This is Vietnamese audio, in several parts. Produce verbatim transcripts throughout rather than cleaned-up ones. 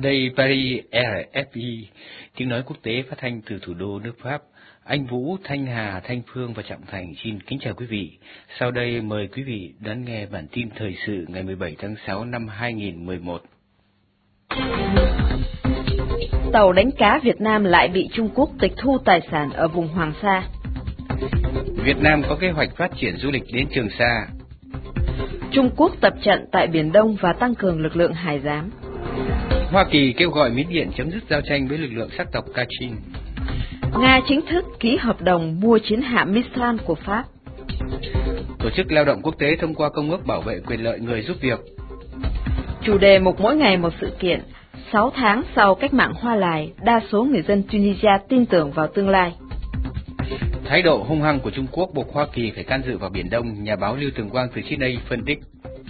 Đây Paris rờ ép i, tiếng nói quốc tế phát thanh từ thủ đô nước Pháp. Anh Vũ, Thanh Hà, Thanh Phương và Trọng Thành xin kính chào quý vị. Sau đây mời quý vị đón nghe bản tin thời sự ngày mười bảy tháng sáu năm hai nghìn không trăm mười một. Tàu đánh cá Việt Nam lại bị Trung Quốc tịch thu tài sản ở vùng Hoàng Sa. Việt Nam có kế hoạch phát triển du lịch đến Trường Sa. Trung Quốc tập trận tại Biển Đông và tăng cường lực lượng hải giám. Hoa Kỳ kêu gọi Miến Điện chấm dứt giao tranh với lực lượng sắc tộc Kachin. Nga chính thức ký hợp đồng mua chiến hạm Mistral của Pháp. Tổ chức Lao động Quốc tế thông qua Công ước Bảo vệ quyền lợi người giúp việc. Chủ đề mục mỗi ngày một sự kiện. Sáu tháng sau cách mạng Hoa Lài, đa số người dân Tunisia tin tưởng vào tương lai. Thái độ hung hăng của Trung Quốc buộc Hoa Kỳ phải can dự vào Biển Đông, nhà báo Lưu Tường Quang từ Sydney phân tích.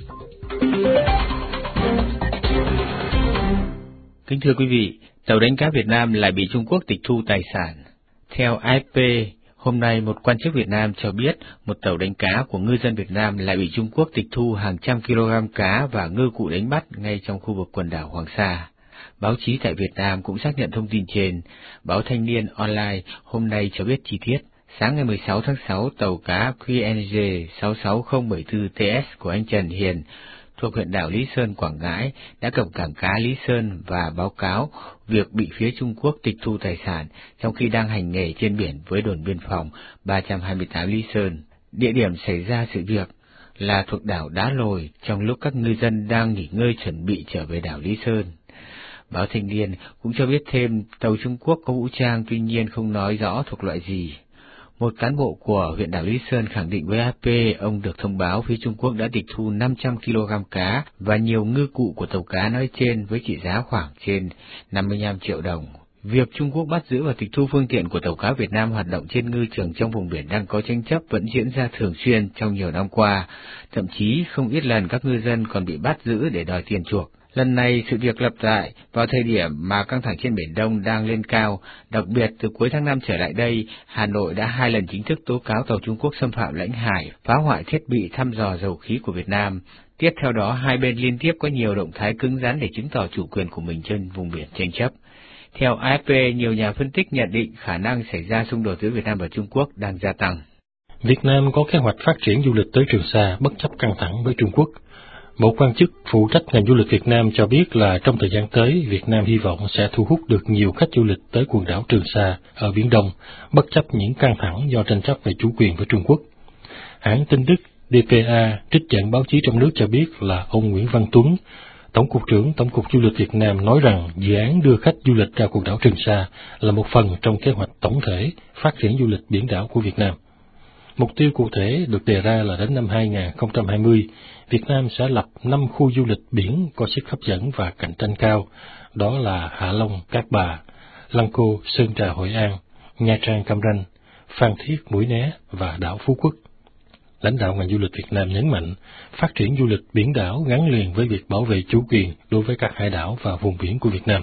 Kính thưa quý vị, tàu đánh cá Việt Nam lại bị Trung Quốc tịch thu tài sản. Theo a ép pê, hôm nay một quan chức Việt Nam cho biết một tàu đánh cá của ngư dân Việt Nam lại bị Trung Quốc tịch thu hàng trăm kg cá và ngư cụ đánh bắt ngay trong khu vực quần đảo Hoàng Sa. Báo chí tại Việt Nam cũng xác nhận thông tin trên. Báo Thanh niên Online hôm nay cho biết chi tiết. Sáng ngày mười sáu tháng sáu, tàu cá quy en giê sáu sáu không bảy tư tê ét của anh Trần Hiền thuộc huyện đảo Lý Sơn, Quảng Ngãi đã cập cảng cá Lý Sơn và báo cáo việc bị phía Trung Quốc tịch thu tài sản trong khi đang hành nghề trên biển với đồn biên phòng ba trăm hai mươi tám Lý Sơn. Địa điểm xảy ra sự việc là thuộc đảo Đá Lồi trong lúc các ngư dân đang nghỉ ngơi chuẩn bị trở về đảo Lý Sơn. Báo Thanh niên cũng cho biết thêm tàu Trung Quốc có vũ trang, tuy nhiên không nói rõ thuộc loại gì. Một cán bộ của huyện đảo Lý Sơn khẳng định với a ép pê ông được thông báo phía Trung Quốc đã tịch thu năm trăm ki lô gam cá và nhiều ngư cụ của tàu cá nói trên với trị giá khoảng trên năm mươi lăm triệu đồng. Việc Trung Quốc bắt giữ và tịch thu phương tiện của tàu cá Việt Nam hoạt động trên ngư trường trong vùng biển đang có tranh chấp vẫn diễn ra thường xuyên trong nhiều năm qua. Thậm chí không ít lần các ngư dân còn bị bắt giữ để đòi tiền chuộc. Lần này sự việc lặp lại vào thời điểm mà căng thẳng trên Biển Đông đang lên cao, đặc biệt từ cuối tháng năm trở lại đây, Hà Nội đã hai lần chính thức tố cáo tàu Trung Quốc xâm phạm lãnh hải, phá hoại thiết bị thăm dò dầu khí của Việt Nam. Tiếp theo đó, hai bên liên tiếp có nhiều động thái cứng rắn để chứng tỏ chủ quyền của mình trên vùng biển tranh chấp. Theo a ép pê, nhiều nhà phân tích nhận định khả năng xảy ra xung đột giữa Việt Nam và Trung Quốc đang gia tăng. Việt Nam có kế hoạch phát triển du lịch tới Trường Sa bất chấp căng thẳng với Trung Quốc. Một quan chức phụ trách ngành du lịch Việt Nam cho biết là trong thời gian tới, Việt Nam hy vọng sẽ thu hút được nhiều khách du lịch tới quần đảo Trường Sa ở Biển Đông, bất chấp những căng thẳng do tranh chấp về chủ quyền với Trung Quốc. Hãng tin Đức đê pê a trích dẫn báo chí trong nước cho biết là ông Nguyễn Văn Tuấn, Tổng cục trưởng Tổng cục Du lịch Việt Nam nói rằng dự án đưa khách du lịch ra quần đảo Trường Sa là một phần trong kế hoạch tổng thể phát triển du lịch biển đảo của Việt Nam. Mục tiêu cụ thể được đề ra là đến năm hai nghìn không trăm hai mươi, Việt Nam sẽ lập năm khu du lịch biển có sức hấp dẫn và cạnh tranh cao, đó là Hạ Long, Cát Bà, Lăng Cô, Sơn Trà, Hội An, Nha Trang, Cam Ranh, Phan Thiết, Mũi Né và đảo Phú Quốc. Lãnh đạo ngành du lịch Việt Nam nhấn mạnh, phát triển du lịch biển đảo gắn liền với việc bảo vệ chủ quyền đối với các hải đảo và vùng biển của Việt Nam.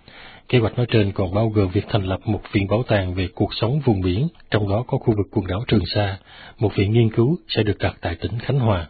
Kế hoạch nói trên còn bao gồm việc thành lập một viện bảo tàng về cuộc sống vùng biển, trong đó có khu vực quần đảo Trường Sa. Một viện nghiên cứu sẽ được đặt tại tỉnh Khánh Hòa.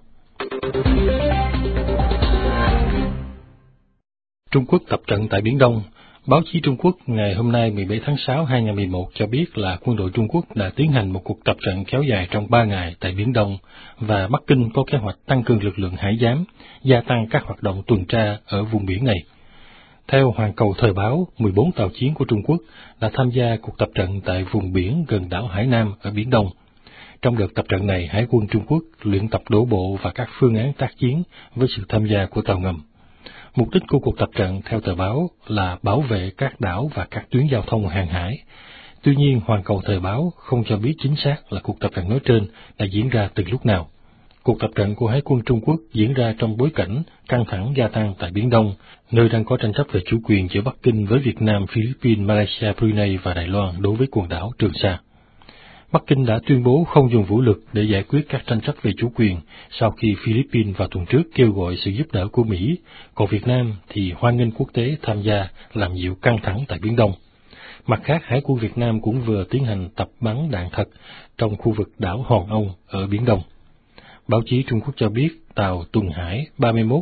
Trung Quốc tập trận tại Biển Đông. Báo chí Trung Quốc ngày hôm nay mười bảy tháng sáu năm hai nghìn không trăm mười một cho biết là quân đội Trung Quốc đã tiến hành một cuộc tập trận kéo dài trong ba ngày tại Biển Đông và Bắc Kinh có kế hoạch tăng cường lực lượng hải giám, gia tăng các hoạt động tuần tra ở vùng biển này. Theo Hoàn Cầu Thời báo, mười bốn tàu chiến của Trung Quốc đã tham gia cuộc tập trận tại vùng biển gần đảo Hải Nam ở Biển Đông. Trong đợt tập trận này, Hải quân Trung Quốc luyện tập đổ bộ và các phương án tác chiến với sự tham gia của tàu ngầm. Mục đích của cuộc tập trận, theo tờ báo, là bảo vệ các đảo và các tuyến giao thông hàng hải. Tuy nhiên, Hoàn Cầu Thời báo không cho biết chính xác là cuộc tập trận nói trên đã diễn ra từ lúc nào. Cuộc tập trận của Hải quân Trung Quốc diễn ra trong bối cảnh căng thẳng gia tăng tại Biển Đông, nơi đang có tranh chấp về chủ quyền giữa Bắc Kinh với Việt Nam, Philippines, Malaysia, Brunei và Đài Loan đối với quần đảo Trường Sa. Bắc Kinh đã tuyên bố không dùng vũ lực để giải quyết các tranh chấp về chủ quyền sau khi Philippines vào tuần trước kêu gọi sự giúp đỡ của Mỹ, còn Việt Nam thì hoan nghênh quốc tế tham gia làm dịu căng thẳng tại Biển Đông. Mặt khác, Hải quân Việt Nam cũng vừa tiến hành tập bắn đạn thật trong khu vực đảo Hòn Âu ở Biển Đông. Báo chí Trung Quốc cho biết tàu tuần hải ba mươi mốt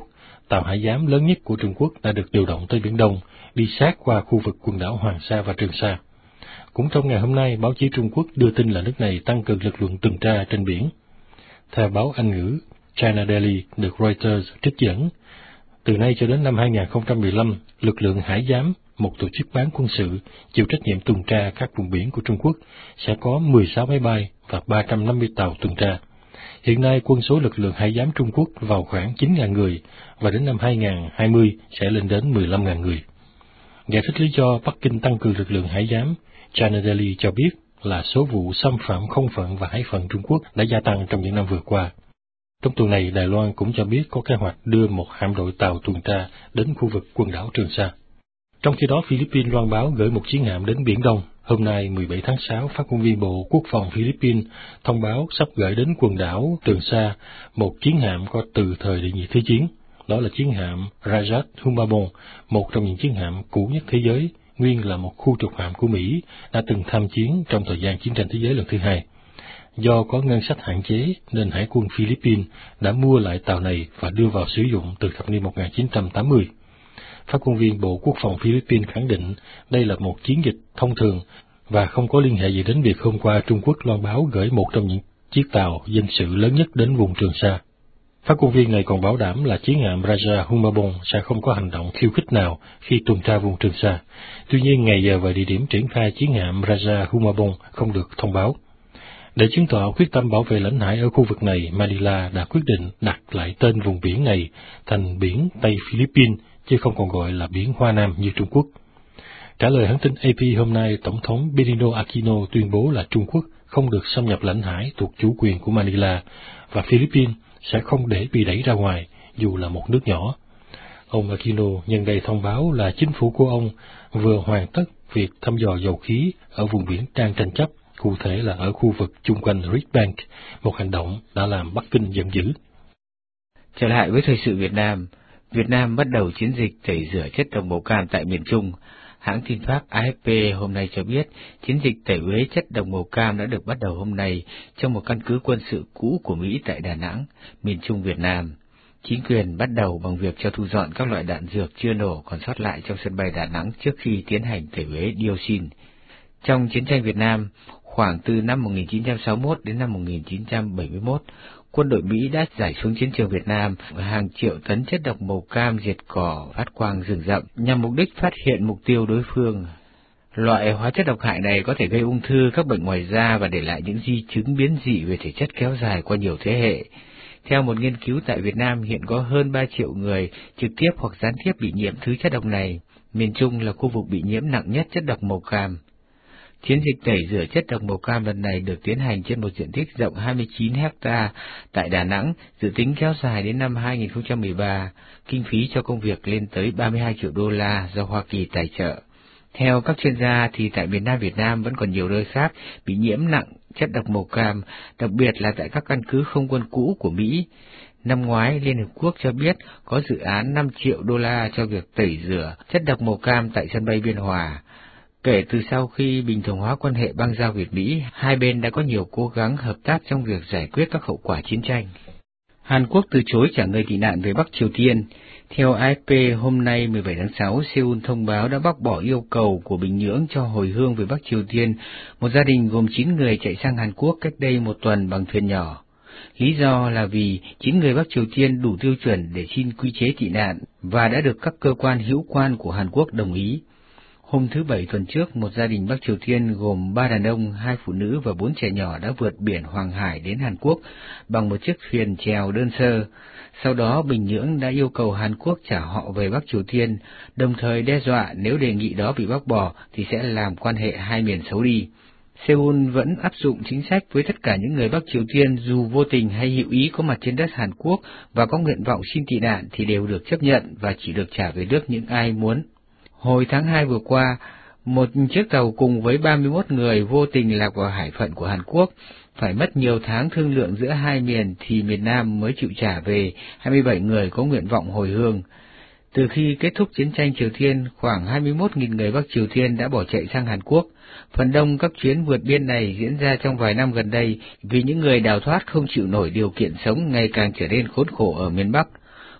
tàu hải giám lớn nhất của Trung Quốc đã được điều động tới Biển Đông, đi sát qua khu vực quần đảo Hoàng Sa và Trường Sa. Cũng trong ngày hôm nay, báo chí Trung Quốc đưa tin là nước này tăng cường lực lượng tuần tra trên biển. Theo báo Anh ngữ China Daily được Reuters trích dẫn, từ nay cho đến năm hai nghìn không trăm mười lăm, lực lượng hải giám, một tổ chức bán quân sự chịu trách nhiệm tuần tra các vùng biển của Trung Quốc, sẽ có mười sáu máy bay và ba trăm năm mươi tàu tuần tra. Hiện nay, quân số lực lượng hải giám Trung Quốc vào khoảng chín nghìn người, và đến năm hai nghìn không trăm hai mươi sẽ lên đến mười lăm nghìn người. Giải thích lý do Bắc Kinh tăng cường lực lượng hải giám, China Daily cho biết là số vụ xâm phạm không phận và hải phận Trung Quốc đã gia tăng trong những năm vừa qua. Trong tuần này, Đài Loan cũng cho biết có kế hoạch đưa một hạm đội tàu tuần tra đến khu vực quần đảo Trường Sa. Trong khi đó, Philippines loan báo gửi một chiến hạm đến Biển Đông. Hôm nay, mười bảy tháng sáu, phát ngôn viên Bộ Quốc phòng Philippines thông báo sắp gửi đến quần đảo Trường Sa một chiến hạm có từ thời đệ nhị thế chiến. Đó là chiến hạm Rajat Humabon, một trong những chiến hạm cũ nhất thế giới, nguyên là một khu trục hạm của Mỹ, đã từng tham chiến trong thời gian chiến tranh thế giới lần thứ hai. Do có ngân sách hạn chế, nên Hải quân Philippines đã mua lại tàu này và đưa vào sử dụng từ thập niên một nghìn chín trăm tám mươi. Phát ngôn viên Bộ Quốc phòng Philippines khẳng định đây là một chiến dịch thông thường và không có liên hệ gì đến việc hôm qua Trung Quốc loan báo gửi một trong những chiếc tàu dân sự lớn nhất đến vùng Trường Sa. Phát ngôn viên này còn bảo đảm là chiến hạm Raja Humabon sẽ không có hành động khiêu khích nào khi tuần tra vùng Trường Sa. Tuy nhiên, ngày giờ và địa điểm triển khai chiến hạm Raja Humabon không được thông báo. Để chứng tỏ quyết tâm bảo vệ lãnh hải ở khu vực này, Manila đã quyết định đặt lại tên vùng biển này thành biển Tây Philippines, chứ không còn gọi là biển Hoa Nam như Trung Quốc. Trả lời hãng tin a pê hôm nay, Tổng thống Benigno Aquino tuyên bố là Trung Quốc không được xâm nhập lãnh hải thuộc chủ quyền của Manila, và Philippines sẽ không để bị đẩy ra ngoài, dù là một nước nhỏ. Ông Aquino nhân đây thông báo là chính phủ của ông vừa hoàn tất việc thăm dò dầu khí ở vùng biển đang tranh chấp, cụ thể là ở khu vực chung quanh Reed Bank, một hành động đã làm Bắc Kinh giận dữ. Trở lại với thời sự Việt Nam, Việt Nam bắt đầu chiến dịch tẩy rửa chất độc màu cam tại miền Trung. Hãng tin Pháp a ép pê hôm nay cho biết chiến dịch tẩy uế chất độc màu cam đã được bắt đầu hôm nay trong một căn cứ quân sự cũ của Mỹ tại Đà Nẵng, miền Trung Việt Nam. Chính quyền bắt đầu bằng việc cho thu dọn các loại đạn dược chưa nổ còn sót lại trong sân bay Đà Nẵng trước khi tiến hành tẩy uế dioxin. Trong chiến tranh Việt Nam, khoảng từ năm một nghìn chín trăm sáu mươi mốt đến năm một nghìn chín trăm bảy mươi mốt, quân đội Mỹ đã giải xuống chiến trường Việt Nam hàng triệu tấn chất độc màu cam diệt cỏ phát quang rừng rậm nhằm mục đích phát hiện mục tiêu đối phương. Loại hóa chất độc hại này có thể gây ung thư, các bệnh ngoài da và để lại những di chứng biến dị về thể chất kéo dài qua nhiều thế hệ. Theo một nghiên cứu tại Việt Nam, hiện có hơn ba triệu người trực tiếp hoặc gián tiếp bị nhiễm thứ chất độc này. Miền Trung là khu vực bị nhiễm nặng nhất chất độc màu cam. Chiến dịch tẩy rửa chất độc màu cam lần này được tiến hành trên một diện tích rộng hai mươi chín héc ta tại Đà Nẵng, dự tính kéo dài đến năm hai nghìn không trăm mười ba. Kinh phí cho công việc lên tới ba mươi hai triệu đô la do Hoa Kỳ tài trợ. Theo các chuyên gia thì tại miền Nam Việt Nam vẫn còn nhiều nơi khác bị nhiễm nặng chất độc màu cam, đặc biệt là tại các căn cứ không quân cũ của Mỹ. Năm ngoái, Liên Hợp Quốc cho biết có dự án năm triệu đô la cho việc tẩy rửa chất độc màu cam tại sân bay Biên Hòa. Kể từ sau khi bình thường hóa quan hệ bang giao Việt-Mỹ, hai bên đã có nhiều cố gắng hợp tác trong việc giải quyết các hậu quả chiến tranh. Hàn Quốc từ chối trả người tị nạn về Bắc Triều Tiên. Theo a ép pê, hôm nay mười bảy tháng sáu, Seoul thông báo đã bác bỏ yêu cầu của Bình Nhưỡng cho hồi hương về Bắc Triều Tiên, một gia đình gồm chín người chạy sang Hàn Quốc cách đây một tuần bằng thuyền nhỏ. Lý do là vì chín người Bắc Triều Tiên đủ tiêu chuẩn để xin quy chế tị nạn và đã được các cơ quan hữu quan của Hàn Quốc đồng ý. Hôm thứ Bảy tuần trước, một gia đình Bắc Triều Tiên gồm ba đàn ông, hai phụ nữ và bốn trẻ nhỏ đã vượt biển Hoàng Hải đến Hàn Quốc bằng một chiếc thuyền chèo đơn sơ. Sau đó, Bình Nhưỡng đã yêu cầu Hàn Quốc trả họ về Bắc Triều Tiên, đồng thời đe dọa nếu đề nghị đó bị bác bỏ thì sẽ làm quan hệ hai miền xấu đi. Seoul vẫn áp dụng chính sách với tất cả những người Bắc Triều Tiên dù vô tình hay hữu ý có mặt trên đất Hàn Quốc và có nguyện vọng xin tị nạn thì đều được chấp nhận và chỉ được trả về nước những ai muốn. Hồi tháng hai vừa qua, một chiếc tàu cùng với ba mươi mốt người vô tình lạc vào hải phận của Hàn Quốc, phải mất nhiều tháng thương lượng giữa hai miền thì miền Nam mới chịu trả về hai mươi bảy người có nguyện vọng hồi hương. Từ khi kết thúc chiến tranh Triều Tiên, khoảng hai mươi mốt nghìn người Bắc Triều Tiên đã bỏ chạy sang Hàn Quốc. Phần đông các chuyến vượt biên này diễn ra trong vài năm gần đây vì những người đào thoát không chịu nổi điều kiện sống ngày càng trở nên khốn khổ ở miền Bắc.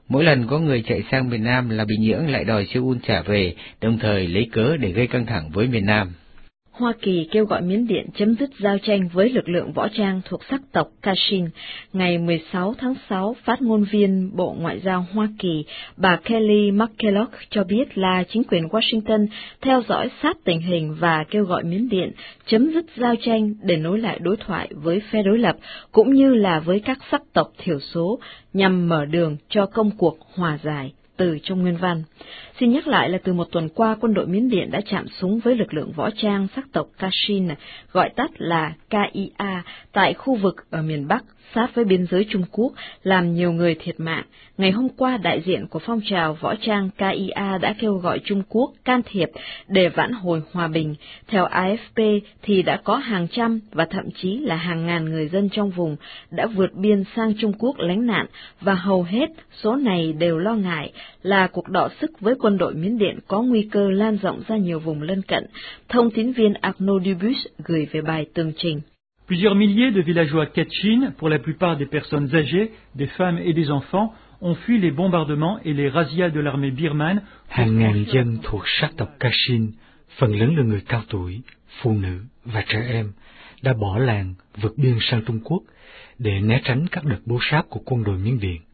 Mỗi lần có người chạy sang miền Nam là Bình Nhưỡng lại đòi Seoul trả về, đồng thời lấy cớ để gây căng thẳng với miền Nam. Hoa Kỳ kêu gọi Miến Điện chấm dứt giao tranh với lực lượng võ trang thuộc sắc tộc Kachin. Ngày mười sáu tháng sáu, phát ngôn viên Bộ Ngoại giao Hoa Kỳ, bà Kelly McKelloch cho biết là chính quyền Washington theo dõi sát tình hình và kêu gọi Miến Điện chấm dứt giao tranh để nối lại đối thoại với phe đối lập, cũng như là với các sắc tộc thiểu số, nhằm mở đường cho công cuộc hòa giải. Từ trong nguyên văn. Xin nhắc lại là từ một tuần qua, quân đội Miến Điện đã chạm súng với lực lượng võ trang sắc tộc Kachin, gọi tắt là K I A, tại khu vực ở miền Bắc, sát với biên giới Trung Quốc, làm nhiều người thiệt mạng. Ngày hôm qua, đại diện của phong trào võ trang K I A đã kêu gọi Trung Quốc can thiệp để vãn hồi hòa bình. Theo A F P thì đã có hàng trăm và thậm chí là hàng ngàn người dân trong vùng đã vượt biên sang Trung Quốc lánh nạn, và hầu hết số này đều lo ngại là cuộc đọ sức với quân đội Miến Điện có nguy cơ lan rộng ra nhiều vùng lân cận. Thông tín viên Arnaud Dubus gửi về bài tường trình. Plusieurs milliers de villageois Kachin, pour la plupart des personnes âgées, des femmes et des enfants, ont fui les bombardements et les razzias de l'armée birmane. Hàng ngàn dân thuộc sắc tộc Kachin, phần lớn là người cao tuổi, phụ nữ và trẻ em, đã bỏ làng vượt biên sang Trung Quốc để né tránh các đợt bố sáp của quân đội Miến Điện.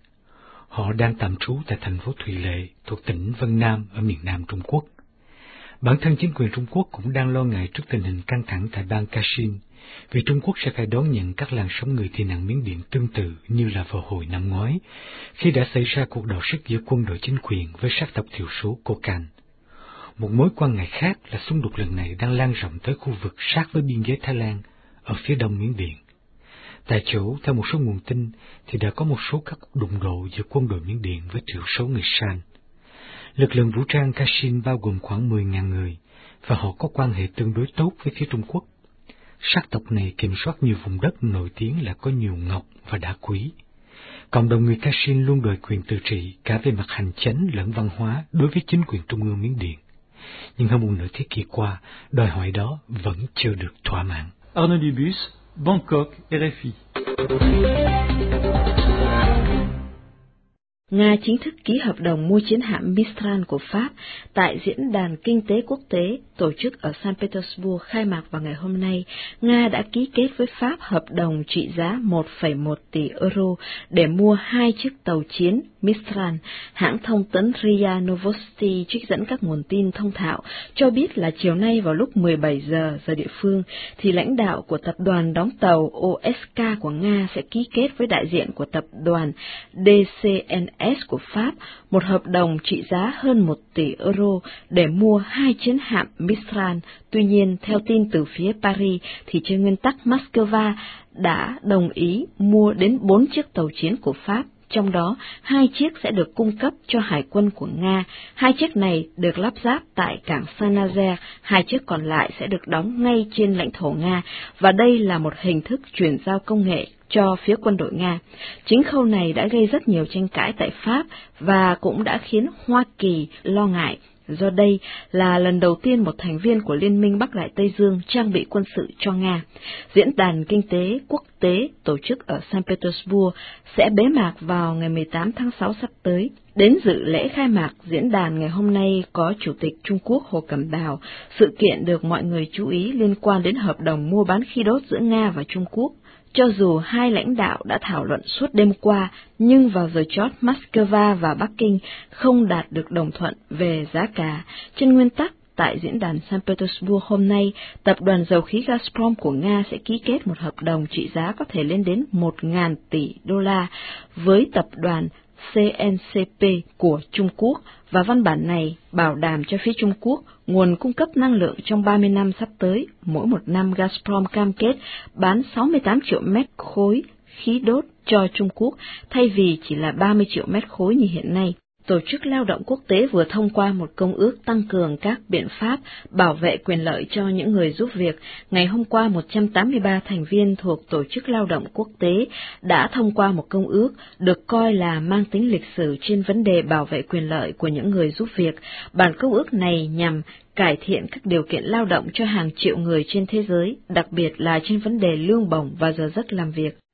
Họ đang tạm trú tại thành phố Thủy Lệ thuộc tỉnh Vân Nam ở miền Nam Trung Quốc. Bản thân chính quyền Trung Quốc cũng đang lo ngại trước tình hình căng thẳng tại bang Kachin, vì Trung Quốc sẽ phải đón nhận các làn sóng người tị nạn Miến Điện tương tự như là vào hồi năm ngoái, khi đã xảy ra cuộc đọ sức giữa quân đội chính quyền với sắc tộc thiểu số Kokand. Một mối quan ngại khác là xung đột lần này đang lan rộng tới khu vực sát với biên giới Thái Lan ở phía đông Miến Điện. Tại chỗ, theo một số nguồn tin, thì đã có một số các cuộc đụng độ giữa quân đội Miến Điện với thiểu số người San. Lực lượng vũ trang Kachin bao gồm khoảng mười nghìn người, và họ có quan hệ tương đối tốt với phía Trung Quốc. Sắc tộc này kiểm soát nhiều vùng đất nổi tiếng là có nhiều ngọc và đá quý. Cộng đồng người Kachin luôn đòi quyền tự trị cả về mặt hành chánh lẫn văn hóa đối với chính quyền trung ương Miến Điện. Nhưng hơn một nửa thế kỷ qua, đòi hỏi đó vẫn chưa được thỏa mãn. Arnaud Dubus, Bangkok, R F I. Nga chính thức ký hợp đồng mua chiến hạm Mistral của Pháp tại Diễn đàn Kinh tế Quốc tế tổ chức ở Saint Petersburg khai mạc vào ngày hôm nay. Nga đã ký kết với Pháp hợp đồng trị giá một phẩy một tỷ euro để mua hai chiếc tàu chiến Mistral. Hãng thông tấn R I A Novosti trích dẫn các nguồn tin thông thạo cho biết là chiều nay vào lúc mười bảy giờ giờ địa phương, thì lãnh đạo của tập đoàn đóng tàu O S K của Nga sẽ ký kết với đại diện của tập đoàn D C N S của Pháp một hợp đồng trị giá hơn một tỷ euro để mua hai chiến hạm Mistral. Tuy nhiên, theo tin từ phía Paris, thì trên nguyên tắc Moscow đã đồng ý mua đến bốn chiếc tàu chiến của Pháp, trong đó hai chiếc sẽ được cung cấp cho hải quân của Nga. Hai chiếc này được lắp ráp tại cảng Saint-Nazaire, hai chiếc còn lại sẽ được đóng ngay trên lãnh thổ Nga, và đây là một hình thức chuyển giao công nghệ cho phía quân đội Nga. Chính khâu này đã gây rất nhiều tranh cãi tại Pháp và cũng đã khiến Hoa Kỳ lo ngại, do đây là lần đầu tiên một thành viên của Liên minh Bắc Đại Tây Dương trang bị quân sự cho Nga. Diễn đàn Kinh tế Quốc tế tổ chức ở Saint Petersburg sẽ bế mạc vào ngày mười tám tháng sáu sắp tới. Đến dự lễ khai mạc diễn đàn ngày hôm nay có Chủ tịch Trung Quốc Hồ Cẩm Đào. Sự kiện được mọi người chú ý liên quan đến hợp đồng mua bán khí đốt giữa Nga và Trung Quốc. Cho dù hai lãnh đạo đã thảo luận suốt đêm qua, nhưng vào giờ chót Moscow và Bắc Kinh không đạt được đồng thuận về giá cả. Trên nguyên tắc, tại diễn đàn Saint Petersburg hôm nay, tập đoàn dầu khí Gazprom của Nga sẽ ký kết một hợp đồng trị giá có thể lên đến một nghìn tỷ đô la với tập đoàn C N C P của Trung Quốc, và văn bản này bảo đảm cho phía Trung Quốc nguồn cung cấp năng lượng trong ba mươi năm sắp tới. Mỗi một năm Gazprom cam kết bán sáu mươi tám triệu mét khối khí đốt cho Trung Quốc, thay vì chỉ là ba mươi triệu mét khối như hiện nay. Tổ chức Lao động Quốc tế vừa thông qua một công ước tăng cường các biện pháp bảo vệ quyền lợi cho những người giúp việc. Ngày hôm qua, một trăm tám mươi ba thành viên thuộc Tổ chức Lao động Quốc tế đã thông qua một công ước được coi là mang tính lịch sử trên vấn đề bảo vệ quyền lợi của những người giúp việc. Bản công ước này nhằm cải thiện các điều kiện lao động cho hàng triệu người trên thế giới, đặc biệt là trên vấn đề lương bổng và giờ giấc làm việc.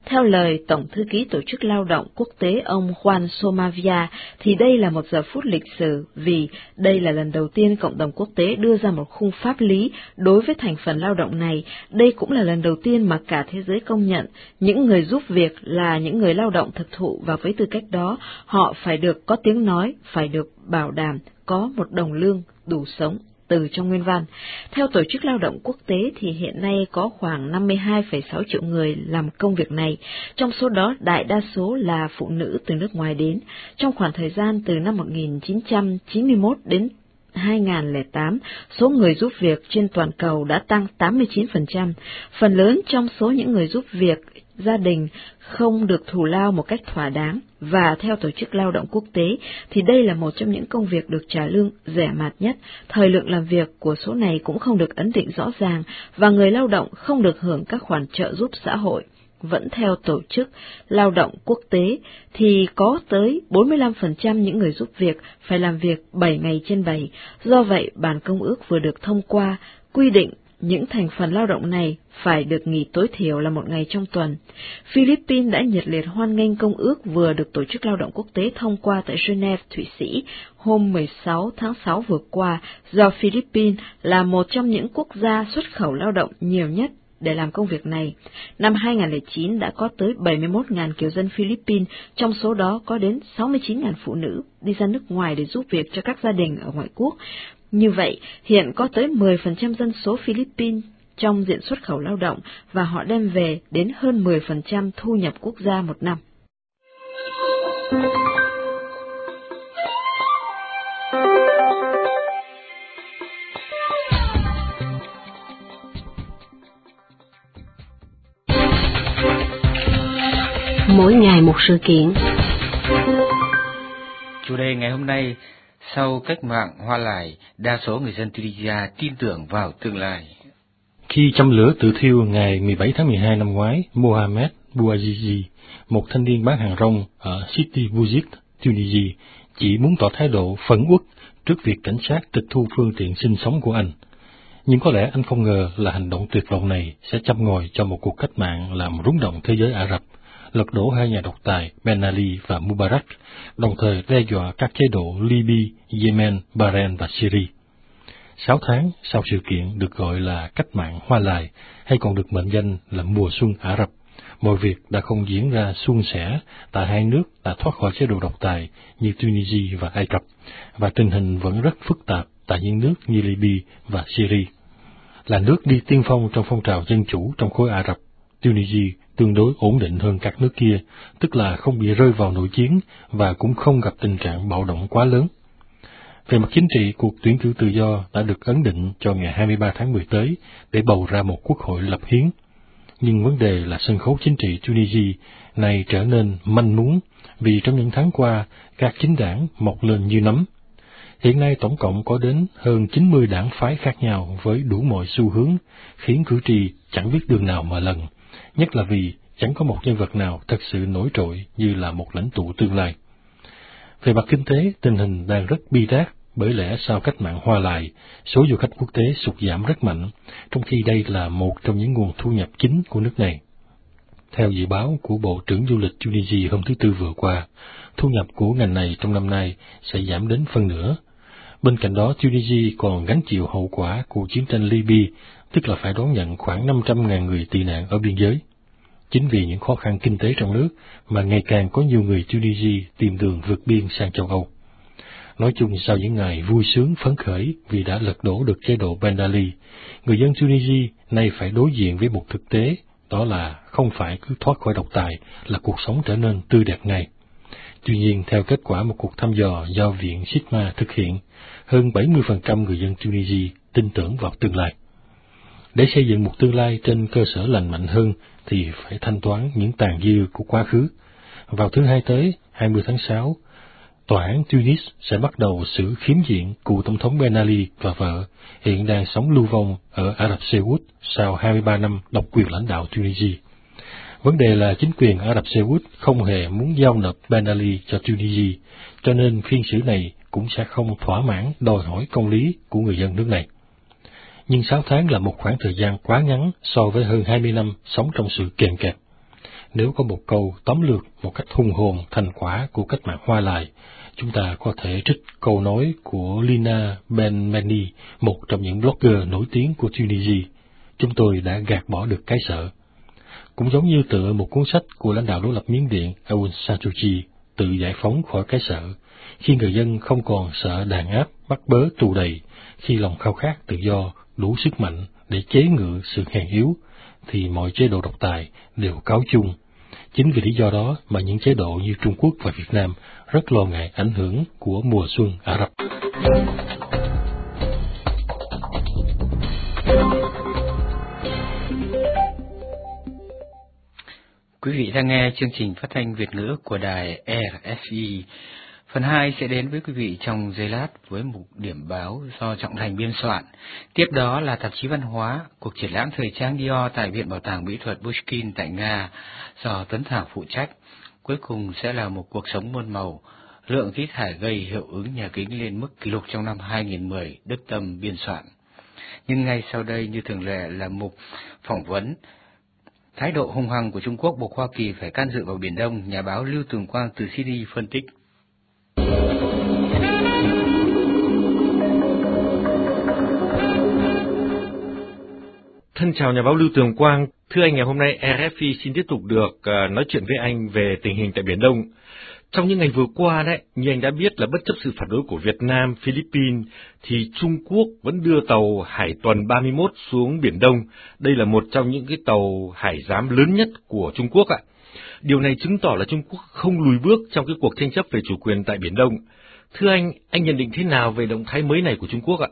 Theo lời Tổng thư ký Tổ chức Lao động Quốc tế ông Juan Somavia, thì đây là một giờ phút lịch sử vì đây là lần đầu tiên cộng đồng quốc tế đưa ra một khung pháp lý đối với thành phần lao động này. Đây cũng là lần đầu tiên mà cả thế giới công nhận những người giúp việc là những người lao động thực thụ, và với tư cách đó, họ phải được có tiếng nói, phải được bảo đảm có một đồng lương đủ sống. Từ trong nguyên văn, theo Tổ chức Lao động Quốc tế thì hiện nay có khoảng năm mươi hai phẩy sáu triệu người làm công việc này, trong số đó đại đa số là phụ nữ từ nước ngoài đến. Trong khoảng thời gian từ năm một nghìn chín trăm chín mươi mốt đến hai nghìn không trăm lẻ tám, số người giúp việc trên toàn cầu đã tăng tám mươi chín phần trăm. Phần lớn trong số những người giúp việc gia đình không được thù lao một cách thỏa đáng, và theo Tổ chức Lao động Quốc tế thì đây là một trong những công việc được trả lương rẻ mạt nhất. Thời lượng làm việc của số này cũng không được ấn định rõ ràng, và người lao động không được hưởng các khoản trợ giúp xã hội. Vẫn theo Tổ chức Lao động Quốc tế thì có tới bốn mươi lăm phần trăm những người giúp việc phải làm việc bảy ngày trên bảy. Do vậy, bản công ước vừa được thông qua quy định những thành phần lao động này phải được nghỉ tối thiểu là một ngày trong tuần. Philippines đã nhiệt liệt hoan nghênh công ước vừa được Tổ chức Lao động Quốc tế thông qua tại Geneva, Thụy Sĩ hôm mười sáu tháng sáu vừa qua, do Philippines là một trong những quốc gia xuất khẩu lao động nhiều nhất để làm công việc này. Năm hai nghìn không trăm lẻ chín đã có tới bảy mươi mốt nghìn kiều dân Philippines, trong số đó có đến sáu mươi chín nghìn phụ nữ đi ra nước ngoài để giúp việc cho các gia đình ở ngoại quốc. Như vậy, hiện có tới mười phần trăm dân số Philippines trong diện xuất khẩu lao động, và họ đem về đến hơn mười phần trăm thu nhập quốc gia một năm. Mỗi ngày một sự kiện. Chủ đề ngày hôm nay: sau cách mạng Hoa Lài, đa số người dân Tunisia tin tưởng vào tương lai. Khi châm lửa tự thiêu ngày mười bảy tháng mười hai năm ngoái, Mohamed Bouazizi, một thanh niên bán hàng rong ở Sidi Bouzid, Tunisia, chỉ muốn tỏ thái độ phẫn uất trước việc cảnh sát tịch thu phương tiện sinh sống của anh. Nhưng có lẽ anh không ngờ là hành động tuyệt vọng này sẽ châm ngòi cho một cuộc cách mạng làm rúng động thế giới Ả Rập, lật đổ hai nhà độc tài Ben Ali và Mubarak, đồng thời đe dọa các chế độ Libya, Yemen, Bahrain và Syria. Sáu tháng sau sự kiện được gọi là cách mạng Hoa Lài, hay còn được mệnh danh là mùa xuân Ả Rập, mọi việc đã không diễn ra suôn sẻ tại hai nước đã thoát khỏi chế độ độc tài như Tunisia và Ai Cập, và tình hình vẫn rất phức tạp tại những nước như Libya và Syria. Là nước đi tiên phong trong phong trào dân chủ trong khối Ả Rập, Tunisia tương đối ổn định hơn các nước kia, tức là không bị rơi vào nội chiến và cũng không gặp tình trạng bạo động quá lớn. Về mặt chính trị, cuộc tuyển cử tự do đã được ấn định cho ngày hai mươi ba tháng mười tới để bầu ra một quốc hội lập hiến. Nhưng vấn đề là sân khấu chính trị Tunisia này trở nên manh mún vì trong những tháng qua, các chính đảng mọc lên như nấm. Hiện nay tổng cộng có đến hơn chín mươi đảng phái khác nhau với đủ mọi xu hướng, khiến cử tri chẳng biết đường nào mà lần, nhất là vì chẳng có một nhân vật nào thật sự nổi trội như là một lãnh tụ tương lai. Về mặt kinh tế, tình hình đang rất bi đát, bởi lẽ sau cách mạng Hoa Lài, số du khách quốc tế sụt giảm rất mạnh, trong khi đây là một trong những nguồn thu nhập chính của nước này. Theo dự báo của Bộ trưởng Du lịch Tunisia hôm thứ Tư vừa qua, thu nhập của ngành này trong năm nay sẽ giảm đến phân nửa. Bên cạnh đó, Tunisia còn gánh chịu hậu quả của chiến tranh Libya, tức là phải đón nhận khoảng năm trăm nghìn người tị nạn ở biên giới. Chính vì những khó khăn kinh tế trong nước mà ngày càng có nhiều người Tunisia tìm đường vượt biên sang châu Âu. Nói chung, sau những ngày vui sướng phấn khởi vì đã lật đổ được chế độ Ben Ali, người dân Tunisia nay phải đối diện với một thực tế, đó là không phải cứ thoát khỏi độc tài là cuộc sống trở nên tươi đẹp ngay. Tuy nhiên, theo kết quả một cuộc thăm dò do Viện Sigma thực hiện, hơn bảy mươi phần trăm người dân Tunisia tin tưởng vào tương lai. Để xây dựng một tương lai trên cơ sở lành mạnh hơn thì phải thanh toán những tàn dư của quá khứ. Vào thứ Hai tới, hai mươi tháng sáu, Tòa án Tunis sẽ bắt đầu xử khiếm diện cựu Tổng thống Ben Ali và vợ, hiện đang sống lưu vong ở Ả Rập Xê Út sau hai mươi ba năm độc quyền lãnh đạo Tunisia. Vấn đề là chính quyền Ả Rập Xê Út không hề muốn giao nộp Ben Ali cho Tunisia, cho nên phiên xử này cũng sẽ không thỏa mãn đòi hỏi công lý của người dân nước này. Nhưng sáu tháng là một khoảng thời gian quá ngắn so với hơn hai mươi năm sống trong sự kèm kẹp. Nếu có một câu tóm lược một cách hùng hồn thành quả của cách mạng Hoa lại, chúng ta có thể trích câu nói của Lina Ben-Meni, một trong những blogger nổi tiếng của Tunisia. Chúng tôi đã gạt bỏ được cái sợ. Cũng giống như tựa một cuốn sách của lãnh đạo đối lập Miến Điện Aung San Suu Kyi, tự giải phóng khỏi cái sợ. Khi người dân không còn sợ đàn áp, bắt bớ tù đầy, khi lòng khao khát tự do đủ sức mạnh để chế ngự sự hèn yếu, thì mọi chế độ độc tài đều cáo chung. Chính vì lý do đó mà những chế độ như Trung Quốc và Việt Nam rất lo ngại ảnh hưởng của mùa xuân Ả Rập. Quý vị đang nghe chương trình phát thanh Việt ngữ của đài rờ ép i. Phần hai sẽ đến với quý vị trong giây lát với mục điểm báo do Trọng Thành biên soạn. Tiếp đó là tạp chí văn hóa, cuộc triển lãm thời trang Dior tại Viện Bảo tàng Mỹ thuật Pushkin tại Nga do Tuấn Thảo phụ trách. Cuối cùng sẽ là một cuộc sống muôn màu, lượng khí thải gây hiệu ứng nhà kính lên mức kỷ lục trong năm hai nghìn không trăm mười, Đức Tâm biên soạn. Nhưng ngay sau đây như thường lệ là mục phỏng vấn. Thái độ hung hăng của Trung Quốc buộc Hoa Kỳ phải can dự vào Biển Đông, nhà báo Lưu Tường Quang từ Sydney phân tích. Thân chào nhà báo Lưu Tường Quang, thưa anh, ngày hôm nay rờ ép i xin tiếp tục được uh, nói chuyện với anh về tình hình tại Biển Đông. Trong những ngày vừa qua đấy, như anh đã biết là bất chấp sự phản đối của Việt Nam, Philippines, thì Trung Quốc vẫn đưa tàu Hải tuần ba mươi mốt xuống Biển Đông. Đây là một trong những cái tàu hải giám lớn nhất của Trung Quốc ạ. Điều này chứng tỏ là Trung Quốc không lùi bước trong cái cuộc tranh chấp về chủ quyền tại Biển Đông. Thưa anh, anh nhận định thế nào về động thái mới này của Trung Quốc ạ?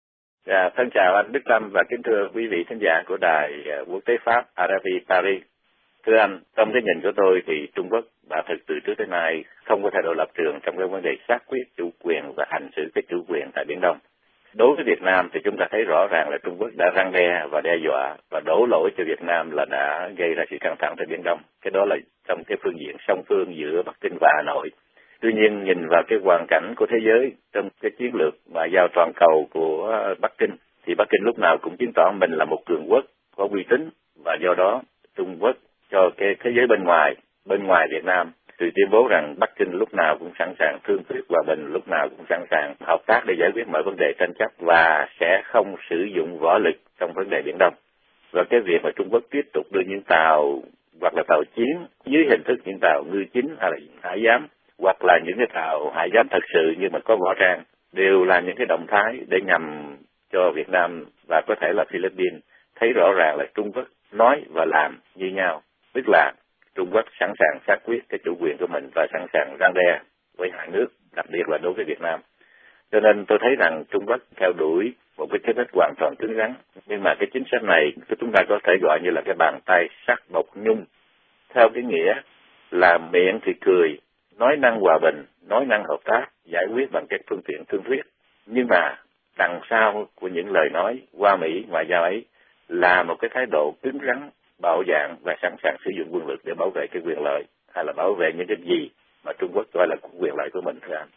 À, thân chào anh Đức Tâm và kính thưa quý vị thính giả của đài uh, quốc tế Pháp rờ ép i Paris. Thưa anh, trong cái nhìn của tôi thì Trung Quốc đã thực từ trước tới nay không có thay đổi lập trường trong cái vấn đề xác quyết chủ quyền và hành xử cái chủ quyền tại Biển Đông. Đối với Việt Nam thì chúng ta thấy rõ ràng là Trung Quốc đã răn đe và đe dọa và đổ lỗi cho Việt Nam là đã gây ra sự căng thẳng tại Biển Đông. Cái đó là trong cái phương diện song phương giữa Bắc Kinh và Hà Nội. Tuy nhiên, nhìn vào cái hoàn cảnh của thế giới trong cái chiến lược ngoại giao toàn cầu của Bắc Kinh, thì Bắc Kinh lúc nào cũng chứng tỏ mình là một cường quốc có uy tín, và do đó Trung Quốc cho cái thế giới bên ngoài, bên ngoài Việt Nam, từ tuyên bố rằng Bắc Kinh lúc nào cũng sẵn sàng thương thuyết hòa bình, lúc nào cũng sẵn sàng hợp tác để giải quyết mọi vấn đề tranh chấp và sẽ không sử dụng võ lực trong vấn đề Biển Đông. Và cái việc mà Trung Quốc tiếp tục đưa những tàu hoặc là tàu chiến dưới hình thức những tàu ngư chính hay là hải giám, hoặc là những cái tàu hải giám thật sự nhưng mà có võ trang, đều là những cái động thái để nhằm cho Việt Nam và có thể là Philippines thấy rõ ràng là Trung Quốc nói và làm như nhau, tức là Trung Quốc sẵn sàng xác quyết cái chủ quyền của mình và sẵn sàng răn đe với hai nước, đặc biệt là đối với Việt Nam. Cho nên tôi thấy rằng Trung Quốc theo đuổi một cái chính sách hoàn toàn cứng rắn, nhưng mà cái chính sách này chúng ta có thể gọi như là cái bàn tay sắc bọc nhung, theo cái nghĩa là miệng thì cười, nói năng hòa bình, nói năng hợp tác, giải quyết bằng các phương tiện thương thuyết. Nhưng mà đằng sau của những lời nói hoa mỹ ngoại giao ấy là một cái thái độ cứng rắn, bạo dạn và sẵn sàng sử dụng quân lực để bảo vệ cái quyền lợi hay là bảo vệ những cái gì mà Trung Quốc coi là quyền lợi của mình, thưa anh.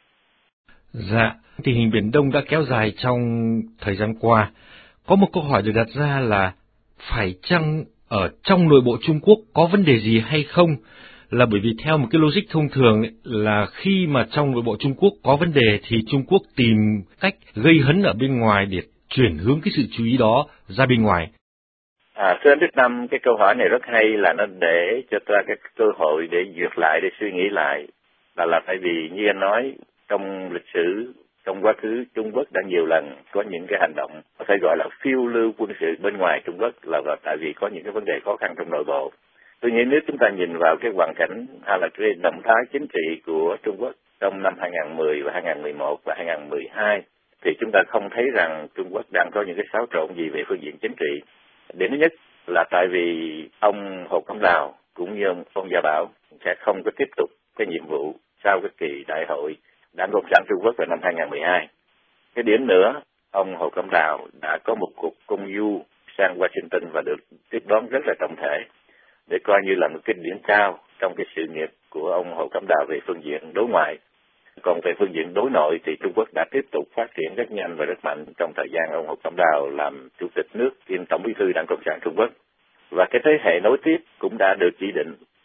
Dạ, tình hình Biển Đông đã kéo dài trong thời gian qua. Có một câu hỏi được đặt ra là phải chăng ở trong nội bộ Trung Quốc có vấn đề gì hay không? Là bởi vì theo một cái logic thông thường ấy, là khi mà trong nội bộ Trung Quốc có vấn đề thì Trung Quốc tìm cách gây hấn ở bên ngoài để chuyển hướng cái sự chú ý đó ra bên ngoài. À, thưa anh Đức Năm, cái câu hỏi này rất hay, là nó để cho ta cái cơ hội để duyệt lại, để suy nghĩ lại. Là là tại vì như anh nói, trong lịch sử, trong quá khứ, Trung Quốc đã nhiều lần có những cái hành động có thể gọi là phiêu lưu quân sự bên ngoài Trung Quốc, là, là tại vì có những cái vấn đề khó khăn trong nội bộ. Tuy nhiên nếu chúng ta nhìn vào cái hoàn cảnh hay là cái động thái chính trị của Trung Quốc trong năm hai nghìn không trăm mười và hai nghìn không trăm mười một và hai nghìn không trăm mười hai, thì chúng ta không thấy rằng Trung Quốc đang có những cái xáo trộn gì về phương diện chính trị. Điểm thứ nhất là tại vì ông Hồ Cẩm Đào cũng như ông Gia Bảo sẽ không có tiếp tục cái nhiệm vụ sau cái kỳ đại hội Đảng Cộng sản Trung Quốc vào năm hai nghìn không trăm mười hai. Cái điểm nữa, ông Hồ Cẩm Đào đã có một cuộc công du sang Washington và được tiếp đón rất là trọng thể, để coi như là một cái điểm cao trong cái sự nghiệp của ông Hồ Cẩm Đào về phương diện đối ngoại. Còn về phương diện đối nội thì Trung Quốc đã tiếp tục phát triển rất nhanh và rất mạnh trong thời gian ông Hồ Cẩm Đào làm chủ tịch nước kiêm tổng bí thư Đảng Cộng sản Trung Quốc. Và cái thế hệ nối tiếp cũng đã được chỉ định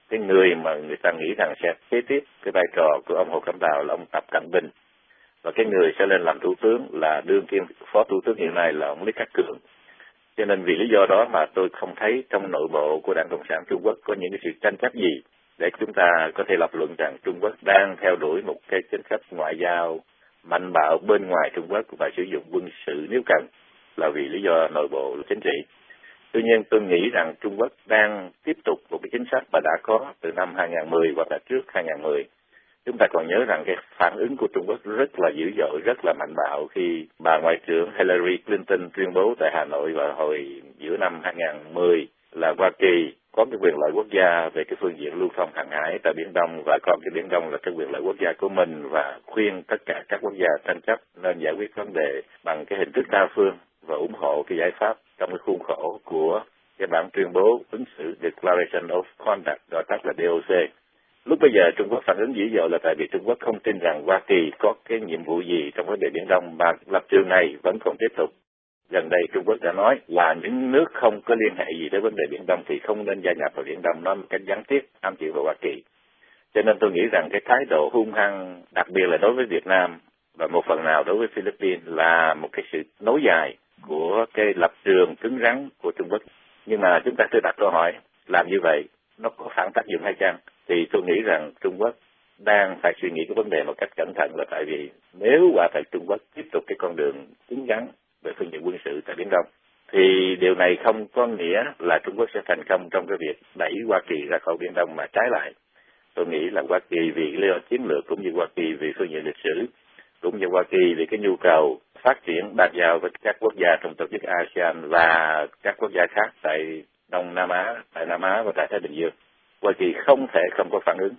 cái người mà người ta nghĩ rằng sẽ kế tiếp cái vai trò của ông Hồ Cẩm Đào là ông Tập Cận Bình, và cái người sẽ lên làm thủ tướng là đương kim phó thủ tướng hiện nay là ông Lý Khắc Cường. Cho nên vì lý do đó mà tôi không thấy trong nội bộ của Đảng Cộng sản Trung Quốc có những cái sự tranh chấp gì để chúng ta có thể lập luận rằng Trung Quốc đang theo đuổi một cái chính sách ngoại giao mạnh bạo bên ngoài Trung Quốc và sử dụng quân sự nếu cần, là vì lý do nội bộ chính trị. Tuy nhiên tôi nghĩ rằng Trung Quốc đang tiếp tục một cái chính sách mà đã có từ năm hai không một không hoặc là trước hai không một không. Chúng ta còn nhớ rằng cái phản ứng của Trung Quốc rất là dữ dội, rất là mạnh bạo khi bà Ngoại trưởng Hillary Clinton tuyên bố tại Hà Nội vào hồi giữa năm hai không một không là Hoa Kỳ có cái quyền lợi quốc gia về cái phương diện lưu thông hàng hải tại Biển Đông, và coi cái Biển Đông là cái quyền lợi quốc gia của mình, và khuyên tất cả các quốc gia tranh chấp nên giải quyết vấn đề bằng cái hình thức đa phương và ủng hộ cái giải pháp trong cái khuôn khổ của cái bản tuyên bố ứng xử Declaration of Conduct, gọi tắt là đê ô xê. Lúc bây giờ Trung Quốc phản ứng dữ dội là tại vì Trung Quốc không tin rằng Hoa Kỳ có cái nhiệm vụ gì trong vấn đề Biển Đông, mà lập trường này vẫn còn tiếp tục. Gần đây Trung Quốc đã nói là những nước không có liên hệ gì tới vấn đề Biển Đông thì không nên gia nhập vào Biển Đông, nó một cách gián tiếp ám chỉ vào Hoa Kỳ. Cho nên tôi nghĩ rằng cái thái độ hung hăng, đặc biệt là đối với Việt Nam và một phần nào đối với Philippines, là một cái sự nối dài của cái lập trường cứng rắn của Trung Quốc. Nhưng mà chúng ta tự đặt câu hỏi, làm như vậy nó có phản tác dụng hay chăng? Thì tôi nghĩ rằng Trung Quốc đang phải suy nghĩ cái vấn đề một cách cẩn thận, là tại vì nếu quả thật Trung Quốc tiếp tục cái con đường cứng rắn về phương diện quân sự tại Biển Đông, thì điều này không có nghĩa là Trung Quốc sẽ thành công trong cái việc đẩy Hoa Kỳ ra khỏi Biển Đông, mà trái lại. Tôi nghĩ là Hoa Kỳ vì lý do chiến lược, cũng như Hoa Kỳ vì phương diện lịch sử, cũng như Hoa Kỳ vì cái nhu cầu phát triển bạc giao với các quốc gia trong tổ chức a sê an và các quốc gia khác tại Đông Nam Á, tại Nam Á và tại Thái Bình Dương, Hoa Kỳ không thể không có phản ứng.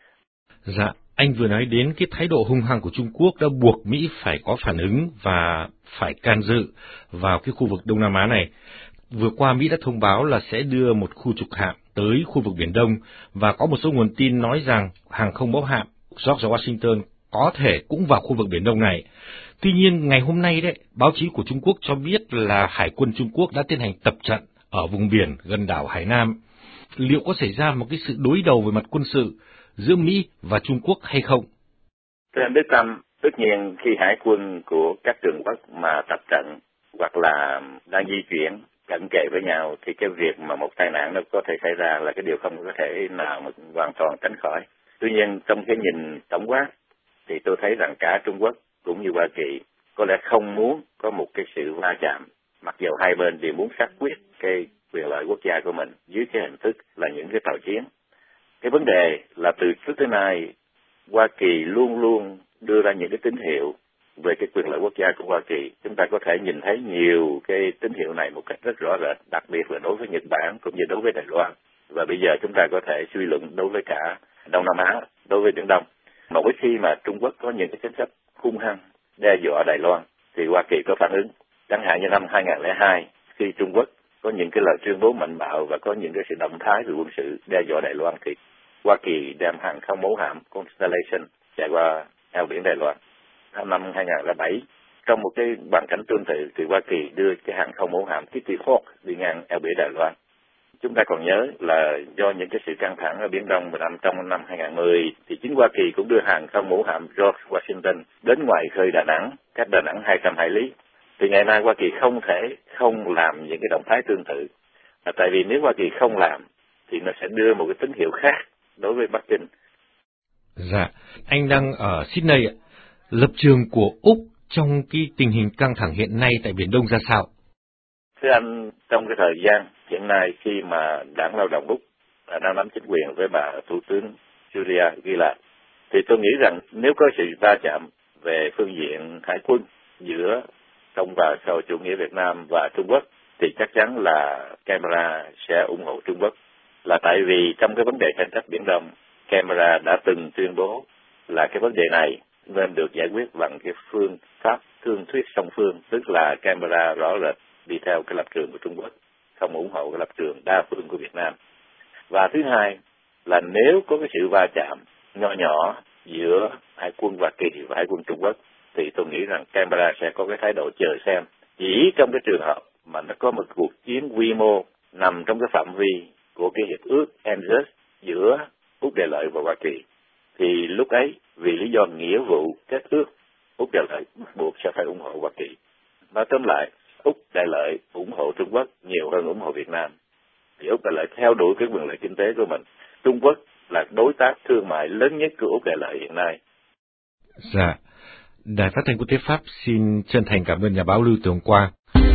Dạ, anh vừa nói đến cái thái độ hung hăng của Trung Quốc đã buộc Mỹ phải có phản ứng và phải can dự vào cái khu vực Đông Nam Á này. Vừa qua Mỹ đã thông báo là sẽ đưa một khu trục hạm tới khu vực Biển Đông, và có một số nguồn tin nói rằng hàng không mẫu hạm George Washington có thể cũng vào khu vực Biển Đông này. Tuy nhiên, ngày hôm nay đấy, báo chí của Trung Quốc cho biết là Hải quân Trung Quốc đã tiến hành tập trận ở vùng biển gần đảo Hải Nam. Liệu có xảy ra một cái sự đối đầu về mặt quân sự giữa Mỹ và Trung Quốc hay không? Thưa anh Đức Tâm, tất nhiên khi hải quân của các cường quốc mà tập trận hoặc là đang di chuyển cận kề với nhau thì cái việc mà một tai nạn nó có thể xảy ra là cái điều không có thể nào mà hoàn toàn tránh khỏi. Tuy nhiên trong cái nhìn tổng quát thì tôi thấy rằng cả Trung Quốc cũng như Hoa Kỳ có lẽ không muốn có một cái sự va chạm, mặc dù hai bên đều muốn xác quyết cái quyền lợi quốc gia của mình dưới cái hình thức là những cái tàu chiến. Cái vấn đề là từ trước tới nay Hoa Kỳ luôn luôn đưa ra những cái tín hiệu về cái quyền lợi quốc gia của Hoa Kỳ. Chúng ta có thể nhìn thấy nhiều cái tín hiệu này một cách rất rõ rệt, đặc biệt là đối với Nhật Bản cũng như đối với Đài Loan. Và bây giờ chúng ta có thể suy luận đối với cả Đông Nam Á, đối với Biển Đông. Mà với khi mà Trung Quốc có những cái chính sách hung hăng đe dọa Đài Loan thì Hoa Kỳ có phản ứng. Chẳng hạn như năm hai không không hai, khi Trung Quốc có những cái lời tuyên bố mạnh bạo và có những cái sự động thái về quân sự đe dọa Đài Loan thì Hoa Kỳ đem hàng không mẫu hạm Constellation chạy qua eo biển Đài Loan. Năm hai không không bảy, trong một cái hoàn cảnh tương tự thì Hoa Kỳ đưa cái hàng không mẫu hạm Kitty Hawk đi ngang eo biển Đài Loan. Chúng ta còn nhớ là do những cái sự căng thẳng ở Biển Đông năm trong năm hai không một không thì chính Hoa Kỳ cũng đưa hàng không mẫu hạm George Washington đến ngoài khơi Đà Nẵng, cách Đà Nẵng hai trăm hải lý. Thì ngày nay Hoa Kỳ không thể không làm những cái động thái tương tự. À, tại vì nếu Hoa Kỳ không làm thì nó sẽ đưa một cái tín hiệu khác đối với Bắc Kinh. Dạ, anh đang ở Sydney ạ. Lập trường của Úc trong cái tình hình căng thẳng hiện nay tại Biển Đông ra sao? Thưa anh, trong cái thời gian hiện nay khi mà Đảng Lao động Úc đang nắm chính quyền với bà Thủ tướng Julia Gillard, thì tôi nghĩ rằng nếu có sự va chạm về phương diện hải quân giữa Cộng và Xã hội chủ nghĩa Việt Nam và Trung Quốc thì chắc chắn là Canberra sẽ ủng hộ Trung Quốc. Là tại vì trong cái vấn đề tranh chấp Biển Đông, Canberra đã từng tuyên bố là cái vấn đề này nên được giải quyết bằng cái phương pháp thương thuyết song phương, tức là Canberra rõ rệt đi theo cái lập trường của Trung Quốc, không ủng hộ cái lập trường đa phương của Việt Nam. Và thứ hai là nếu có cái sự va chạm nhỏ nhỏ giữa hải quân Hoa Kỳ và hải quân Trung Quốc thì tôi nghĩ rằng Canberra sẽ có cái thái độ chờ xem. Chỉ trong cái trường hợp mà nó có một cuộc chiến quy mô nằm trong cái phạm vi của cái hiệp ước ANZUS giữa Úc Đại Lợi và Hoa Kỳ, thì lúc ấy vì lý do nghĩa vụ kết ước, Úc Đại Lợi bắt buộc sẽ phải ủng hộ Hoa Kỳ. Nói tóm lại, Úc Đại Lợi ủng hộ Trung Quốc nhiều hơn ủng hộ Việt Nam. Thì Úc Đại Lợi theo đuổi cái quyền lợi kinh tế của mình. Trung Quốc là đối tác thương mại lớn nhất của Úc Đại Lợi hiện nay. Dạ, Đài Phát thanh Quốc tế Pháp xin chân thành cảm ơn nhà báo Lưu Tường Quang.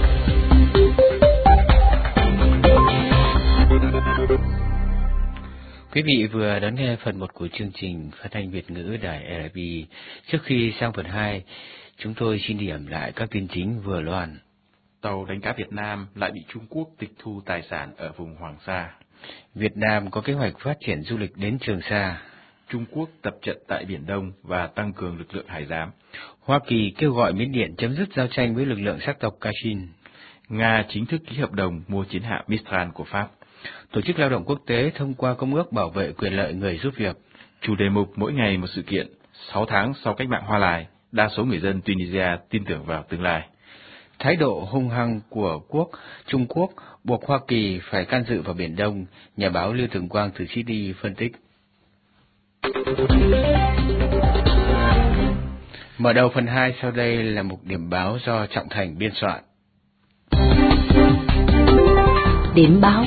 Quý vị vừa đón nghe phần một của chương trình phát thanh Việt ngữ Đài rờ ép i. Trước khi sang phần hai, chúng tôi xin điểm lại các tin chính vừa loan. Tàu đánh cá Việt Nam lại bị Trung Quốc tịch thu tài sản ở vùng Hoàng Sa. Việt Nam có kế hoạch phát triển du lịch đến Trường Sa. Trung Quốc tập trận tại Biển Đông và tăng cường lực lượng hải giám. Hoa Kỳ kêu gọi Miến Điện chấm dứt giao tranh với lực lượng sắc tộc Kachin. Nga chính thức ký hợp đồng mua chiến hạm Mistral của Pháp. Tổ chức Lao động Quốc tế thông qua Công ước bảo vệ quyền lợi người giúp việc. Chủ đề mục mỗi ngày một sự kiện. Sáu tháng sau cách mạng Hoa Lài, đa số người dân Tunisia tin tưởng vào tương lai. Thái độ hung hăng của quốc Trung Quốc buộc Hoa Kỳ phải can dự vào Biển Đông, nhà báo Lưu Tường Quang từ Sydney phân tích. Mở đầu phần hai, sau đây là mục điểm báo do Trọng Thành biên soạn. Điểm báo.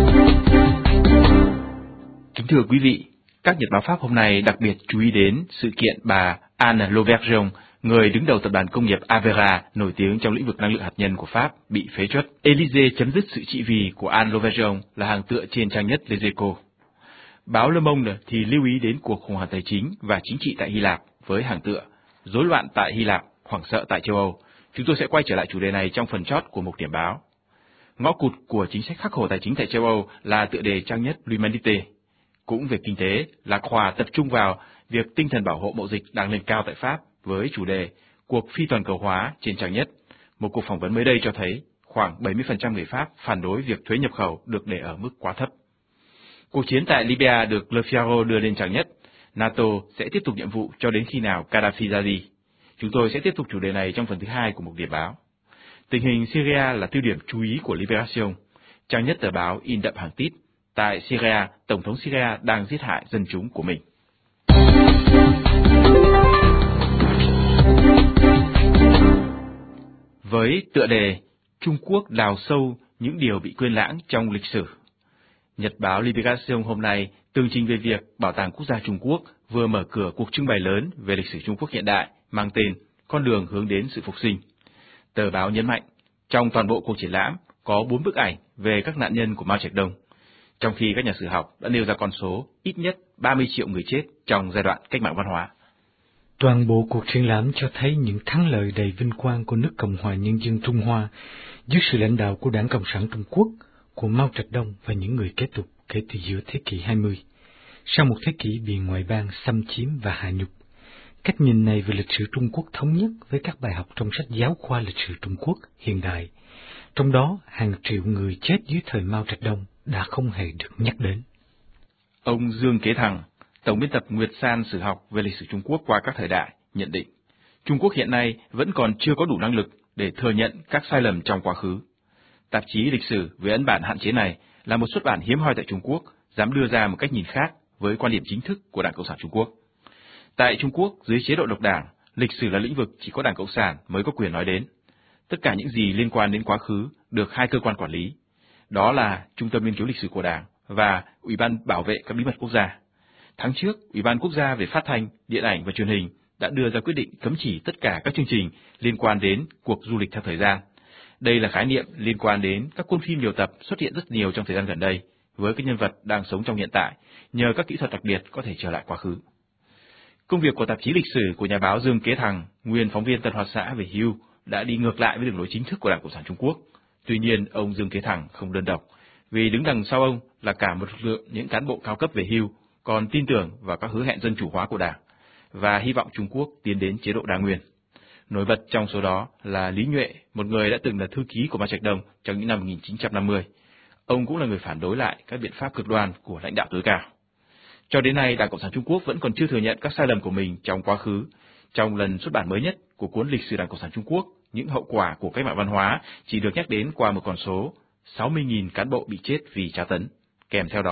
Kính thưa quý vị, các nhật báo Pháp hôm nay đặc biệt chú ý đến sự kiện bà Anne Lauvergeon, người đứng đầu tập đoàn công nghiệp Avera nổi tiếng trong lĩnh vực năng lượng hạt nhân của Pháp, bị phế truất. Élysée chấm dứt sự trị vì của Anne Lauvergeon là hàng tựa trên trang nhất Les Echos. Báo Le Monde thì lưu ý đến cuộc khủng hoảng tài chính và chính trị tại Hy Lạp với hàng tựa rối loạn tại Hy Lạp, hoảng sợ tại châu Âu. Chúng tôi sẽ quay trở lại chủ đề này trong phần chót của mục điểm báo. Ngõ cụt của chính sách khắc khổ tài chính tại châu Âu là tựa đề trang nhất L'Humanité. Cũng về kinh tế, Lạc Hòa tập trung vào việc tinh thần bảo hộ mậu dịch đang lên cao tại Pháp với chủ đề cuộc phi toàn cầu hóa trên trang nhất. Một cuộc phỏng vấn mới đây cho thấy khoảng bảy mươi phần trăm người Pháp phản đối việc thuế nhập khẩu được để ở mức quá thấp. Cuộc chiến tại Libya được Le Figaro đưa lên trang nhất. NATO sẽ tiếp tục nhiệm vụ cho đến khi nào Gaddafi ra đi. Chúng tôi sẽ tiếp tục chủ đề này trong phần thứ hai của mục điểm báo. Tình hình Syria là tiêu điểm chú ý của Libération. Trang nhất tờ báo in đậm hàng tít. Tại Syria, Tổng thống Syria đang giết hại dân chúng của mình. Với tựa đề Trung Quốc đào sâu những điều bị quên lãng trong lịch sử, Nhật báo Libération hôm nay tường trình về việc Bảo tàng Quốc gia Trung Quốc vừa mở cửa cuộc trưng bày lớn về lịch sử Trung Quốc hiện đại mang tên Con đường hướng đến sự phục sinh. Tờ báo nhấn mạnh, trong toàn bộ cuộc triển lãm có bốn bức ảnh về các nạn nhân của Mao Trạch Đông, trong khi các nhà sử học đã nêu ra con số ít nhất ba mươi triệu người chết trong giai đoạn cách mạng văn hóa. Toàn bộ cuộc triển lãm cho thấy những thắng lợi đầy vinh quang của nước Cộng hòa Nhân dân Trung Hoa dưới sự lãnh đạo của Đảng Cộng sản Trung Quốc, của Mao Trạch Đông và những người kế tục kể từ giữa thế kỷ hai mươi. Sau một thế kỷ bị ngoại bang xâm chiếm và hạ nhục, cách nhìn này về lịch sử Trung Quốc thống nhất với các bài học trong sách giáo khoa lịch sử Trung Quốc hiện đại, trong đó hàng triệu người chết dưới thời Mao Trạch Đông đã không hề được nhắc đến. Ông Dương Kế Thằng, tổng biên tập Nguyệt San Sử học về lịch sử Trung Quốc qua các thời đại, nhận định Trung Quốc hiện nay vẫn còn chưa có đủ năng lực để thừa nhận các sai lầm trong quá khứ. Tạp chí lịch sử với ấn bản hạn chế này là một xuất bản hiếm hoi tại Trung Quốc, dám đưa ra một cách nhìn khác với quan điểm chính thức của Đảng Cộng sản Trung Quốc. Tại Trung Quốc, dưới chế độ độc đảng, lịch sử là lĩnh vực chỉ có Đảng Cộng sản mới có quyền nói đến. Tất cả những gì liên quan đến quá khứ được hai cơ quan quản lý, đó là Trung tâm Nghiên cứu Lịch sử của Đảng và Ủy ban Bảo vệ các bí mật quốc gia. Tháng trước, Ủy ban Quốc gia về Phát thanh, Điện ảnh và Truyền hình đã đưa ra quyết định cấm chỉ tất cả các chương trình liên quan đến cuộc du lịch theo thời gian. Đây là khái niệm liên quan đến các cuốn phim nhiều tập xuất hiện rất nhiều trong thời gian gần đây, với các nhân vật đang sống trong hiện tại, nhờ các kỹ thuật đặc biệt có thể trở lại quá khứ. Công việc của tạp chí lịch sử của nhà báo Dương Kế Thằng, nguyên phóng viên Tân Hoa Xã về hưu, đã đi ngược lại với đường lối chính thức của Đảng Cộng sản Trung Quốc. Tuy nhiên, ông Dương Kế Thằng không đơn độc, vì đứng đằng sau ông là cả một lực lượng những cán bộ cao cấp về hưu, còn tin tưởng vào các hứa hẹn dân chủ hóa của Đảng, và hy vọng Trung Quốc tiến đến chế độ đa nguyên. Nổi bật trong số đó là Lý Nhuệ, một người đã từng là thư ký của Mao Trạch Đông trong những năm một nghìn chín trăm năm mươi. Ông cũng là người phản đối lại các biện pháp cực đoan của lãnh đạo tối cao. Cho đến nay, Đảng Cộng sản Trung Quốc vẫn còn chưa thừa nhận các sai lầm của mình trong quá khứ. Trong lần xuất bản mới nhất của cuốn Lịch sử Đảng Cộng sản Trung Quốc, những hậu quả của cách mạng văn hóa chỉ được nhắc đến qua một con số sáu mươi nghìn cán bộ bị chết vì tra tấn. Kèm theo đó,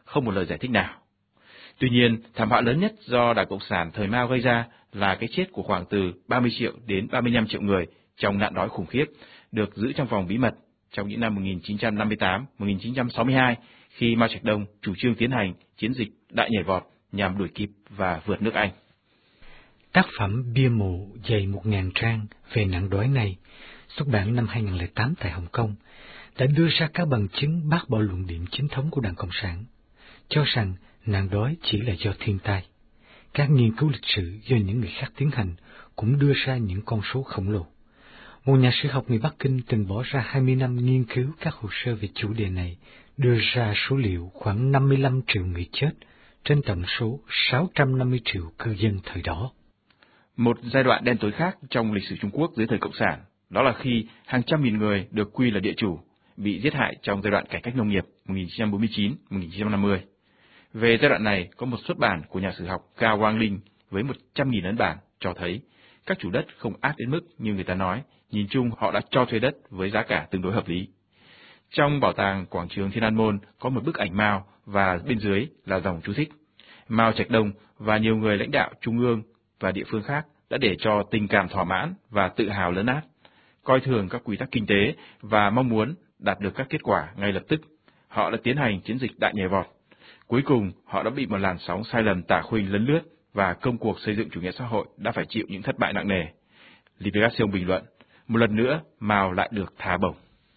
không một lời giải thích nào. Tuy nhiên, thảm họa lớn nhất do Đảng Cộng sản thời Mao gây ra là cái chết của khoảng từ ba mươi triệu đến ba mươi lăm triệu người trong nạn đói khủng khiếp, được giữ trong vòng bí mật trong những năm một nghìn chín trăm năm mươi tám đến một nghìn chín trăm sáu mươi hai, khi Mao Trạch Đông chủ trương tiến hành chiến dịch đại nhảy vọt nhằm đuổi kịp và vượt nước Anh. Tác phẩm Bia mộ dày một nghìn trang về nạn đói này, xuất bản năm hai nghìn không trăm lẻ tám tại Hồng Kông, đã đưa ra các bằng chứng bác bỏ luận điểm chính thống của Đảng Cộng sản, cho rằng nạn đói chỉ là do thiên tai. Các nghiên cứu lịch sử do những người khác tiến hành cũng đưa ra những con số khổng lồ. Một nhà sử học người Bắc Kinh từng bỏ ra hai mươi năm nghiên cứu các hồ sơ về chủ đề này, đưa ra số liệu khoảng năm mươi lăm triệu người chết trên tổng số sáu trăm năm mươi triệu cư dân thời đó. Một giai đoạn đen tối khác trong lịch sử Trung Quốc dưới thời Cộng sản, đó là khi hàng trăm nghìn người được quy là địa chủ bị giết hại trong giai đoạn cải cách nông nghiệp một nghìn chín trăm bốn mươi chín đến một nghìn chín trăm năm mươi. Về giai đoạn này, có một xuất bản của nhà sử học Cao Quang Linh với một trăm nghìn ấn bản cho thấy các chủ đất không ác đến mức như người ta nói, nhìn chung họ đã cho thuê đất với giá cả tương đối hợp lý. Trong bảo tàng quảng trường Thiên An Môn có một bức ảnh Mao và bên dưới là dòng chú thích: Mao Trạch Đông và nhiều người lãnh đạo trung ương và địa phương khác đã để cho tình cảm thỏa mãn và tự hào lấn át, coi thường các quy tắc kinh tế và mong muốn đạt được các kết quả ngay lập tức. Họ đã tiến hành chiến dịch đại nhảy vọt. Cuối cùng, họ đã bị một làn sóng sai lầm tả khuynh lấn lướt và công cuộc xây dựng chủ nghĩa xã hội đã phải chịu những thất bại nặng nề. Libération bình luận, một lần nữa Mao lại được thả bổng.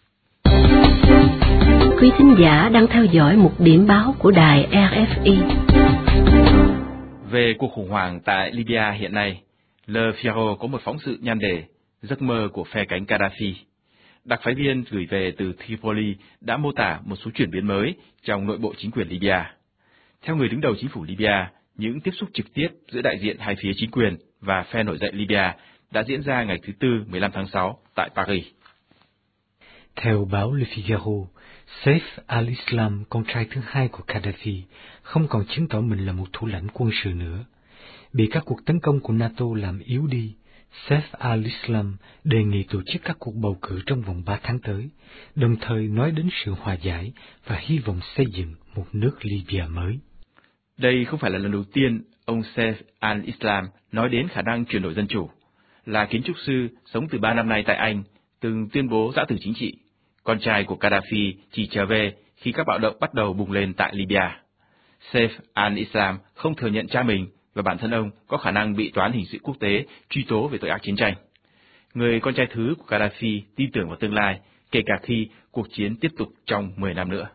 Quý thính giả đang theo dõi một điểm báo của đài R F I. Về cuộc khủng hoảng tại Libya hiện nay, Le Figaro có một phóng sự nhan đề giấc mơ của phe cánh Gaddafi. Đặc phái viên gửi về từ Tripoli đã mô tả một số chuyển biến mới trong nội bộ chính quyền Libya. Theo người đứng đầu chính phủ Libya, những tiếp xúc trực tiếp giữa đại diện hai phía chính quyền và phe nổi dậy Libya đã diễn ra ngày thứ Tư mười lăm tháng sáu tại Paris. Theo báo Le Figaro, Saif al-Islam, con trai thứ hai của Gaddafi, không còn chứng tỏ mình là một thủ lãnh quân sự nữa. Bị các cuộc tấn công của NATO làm yếu đi, Saif al-Islam đề nghị tổ chức các cuộc bầu cử trong vòng ba tháng tới, đồng thời nói đến sự hòa giải và hy vọng xây dựng một nước Libya mới. Đây không phải là lần đầu tiên ông Saif al-Islam nói đến khả năng chuyển đổi dân chủ. Là kiến trúc sư sống từ ba năm nay tại Anh, từng tuyên bố giã từ chính trị. Con trai của Gaddafi chỉ trở về khi các bạo động bắt đầu bùng lên tại Libya. Saif al-Islam không thừa nhận cha mình và bản thân ông có khả năng bị tòa án hình sự quốc tế truy tố về tội ác chiến tranh. Người con trai thứ của Gaddafi tin tưởng vào tương lai, kể cả khi cuộc chiến tiếp tục trong mười năm nữa.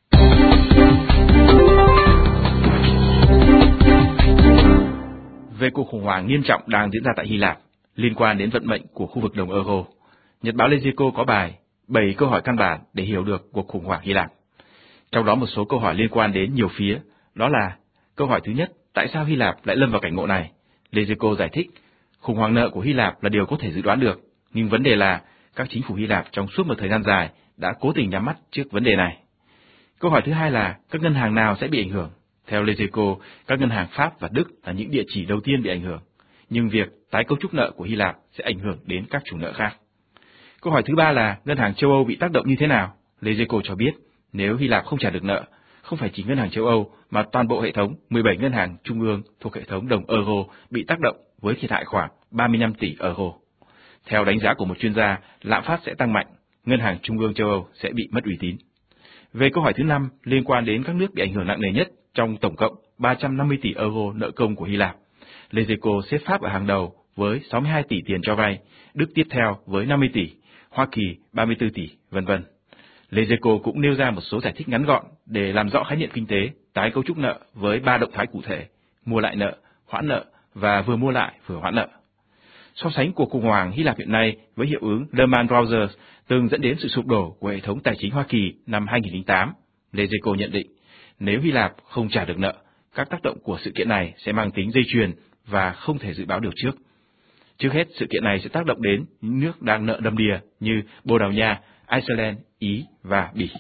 Về cuộc khủng hoảng nghiêm trọng đang diễn ra tại Hy Lạp, liên quan đến vận mệnh của khu vực đồng euro, Nhật báo Lezico có bài bảy câu hỏi căn bản để hiểu được cuộc khủng hoảng Hy Lạp. Trong đó một số câu hỏi liên quan đến nhiều phía, đó là câu hỏi thứ nhất, tại sao Hy Lạp lại lâm vào cảnh ngộ này? Lezico giải thích, khủng hoảng nợ của Hy Lạp là điều có thể dự đoán được, nhưng vấn đề là các chính phủ Hy Lạp trong suốt một thời gian dài đã cố tình nhắm mắt trước vấn đề này. Câu hỏi thứ hai là các ngân hàng nào sẽ bị ảnh hưởng? Theo Lezico, các ngân hàng Pháp và Đức là những địa chỉ đầu tiên bị ảnh hưởng, nhưng việc tái cấu trúc nợ của Hy Lạp sẽ ảnh hưởng đến các chủ nợ khác. Câu hỏi thứ ba là ngân hàng châu Âu bị tác động như thế nào? Lezico cho biết, nếu Hy Lạp không trả được nợ, không phải chỉ ngân hàng châu Âu mà toàn bộ hệ thống mười bảy ngân hàng trung ương thuộc hệ thống đồng euro bị tác động với thiệt hại khoảng ba mươi lăm tỷ euro. Theo đánh giá của một chuyên gia, lạm phát sẽ tăng mạnh, ngân hàng trung ương châu Âu sẽ bị mất uy tín. Về câu hỏi thứ năm, liên quan đến các nước bị ảnh hưởng nặng nề nhất trong tổng cộng ba trăm năm mươi tỷ euro nợ công của Hy Lạp, Lezico xếp Pháp ở hàng đầu với sáu mươi hai tỷ tiền cho vay, Đức tiếp theo với năm mươi tỷ, Hoa Kỳ ba mươi tư tỷ, vân vân. Lezico cũng nêu ra một số giải thích ngắn gọn để làm rõ khái niệm kinh tế, tái cấu trúc nợ với ba động thái cụ thể: mua lại nợ, hoãn nợ và vừa mua lại vừa hoãn nợ. So sánh cuộc khủng hoảng Hy Lạp hiện nay với hiệu ứng Lehman Brothers từng dẫn đến sự sụp đổ của hệ thống tài chính Hoa Kỳ năm hai nghìn không trăm lẻ tám, Lezico nhận định, nếu Hy Lạp không trả được nợ, các tác động của sự kiện này sẽ mang tính dây chuyền và không thể dự báo được trước. Trước hết, sự kiện này sẽ tác động đến những nước đang nợ đầm đìa như Bồ Đào Nha, Iceland, Ý và Bỉ.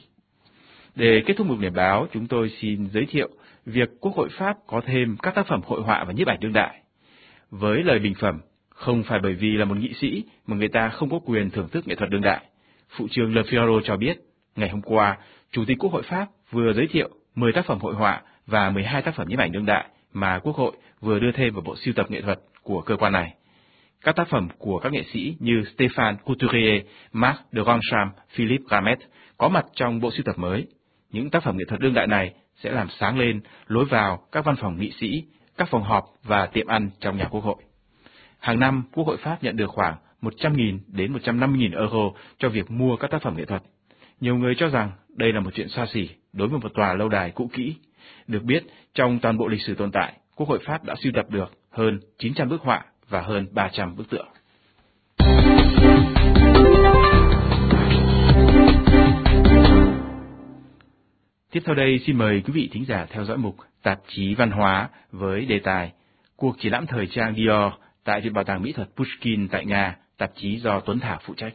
Để kết thúc một điểm báo, chúng tôi xin giới thiệu việc Quốc hội Pháp có thêm các tác phẩm hội họa và nhiếp ảnh đương đại. Với lời bình phẩm, không phải bởi vì là một nghị sĩ mà người ta không có quyền thưởng thức nghệ thuật đương đại. Phụ trưởng Le Figaro cho biết, ngày hôm qua, Chủ tịch Quốc hội Pháp vừa giới thiệu mười tác phẩm hội họa và mười hai tác phẩm nhiếp ảnh đương đại mà Quốc hội vừa đưa thêm vào bộ sưu tập nghệ thuật của cơ quan này. Các tác phẩm của các nghệ sĩ như Stéphane Couturier, Marc de Roncham, Philippe Ramet có mặt trong bộ sưu tập mới. Những tác phẩm nghệ thuật đương đại này sẽ làm sáng lên lối vào các văn phòng nghị sĩ, các phòng họp và tiệm ăn trong nhà Quốc hội. Hàng năm, Quốc hội Pháp nhận được khoảng một trăm nghìn đến một trăm năm mươi nghìn euro cho việc mua các tác phẩm nghệ thuật. Nhiều người cho rằng đây là một chuyện xa xỉ đối với một tòa lâu đài cũ kỹ. Được biết, trong toàn bộ lịch sử tồn tại, Quốc hội Pháp đã sưu tập được hơn chín trăm bức họa và hơn ba trăm bức tượng. Tiếp theo đây, xin mời quý vị thính giả theo dõi mục Tạp chí Văn hóa với đề tài Cuộc triển lãm thời trang Dior tại Viện Bảo tàng Mỹ thuật Pushkin tại Nga, tạp chí do Tuấn Thảo phụ trách.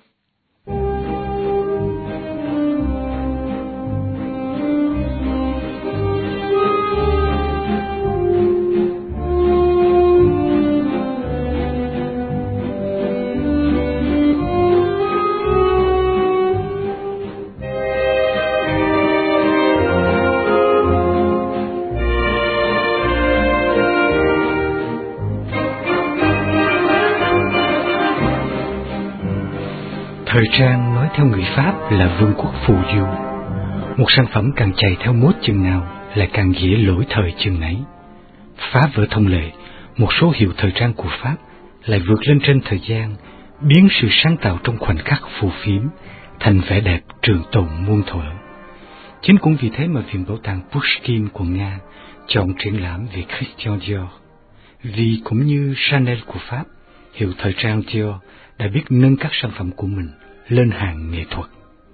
Thời trang nói theo người Pháp là vương quốc phù du. Một sản phẩm càng chạy theo mốt chừng nào lại càng dễ lỗi thời chừng nấy. Phá vỡ thông lệ, một số hiệu thời trang của Pháp lại vượt lên trên thời gian, biến sự sáng tạo trong khoảnh khắc phù phiếm thành vẻ đẹp trường tồn muôn thuở. Chính cũng vì thế mà Viện Bảo tàng Pushkin của Nga chọn triển lãm về Christian Dior. Vì cũng như Chanel của Pháp, hiệu thời trang Dior đã biết nâng các sản phẩm của mình lên hàng nghệ thuật.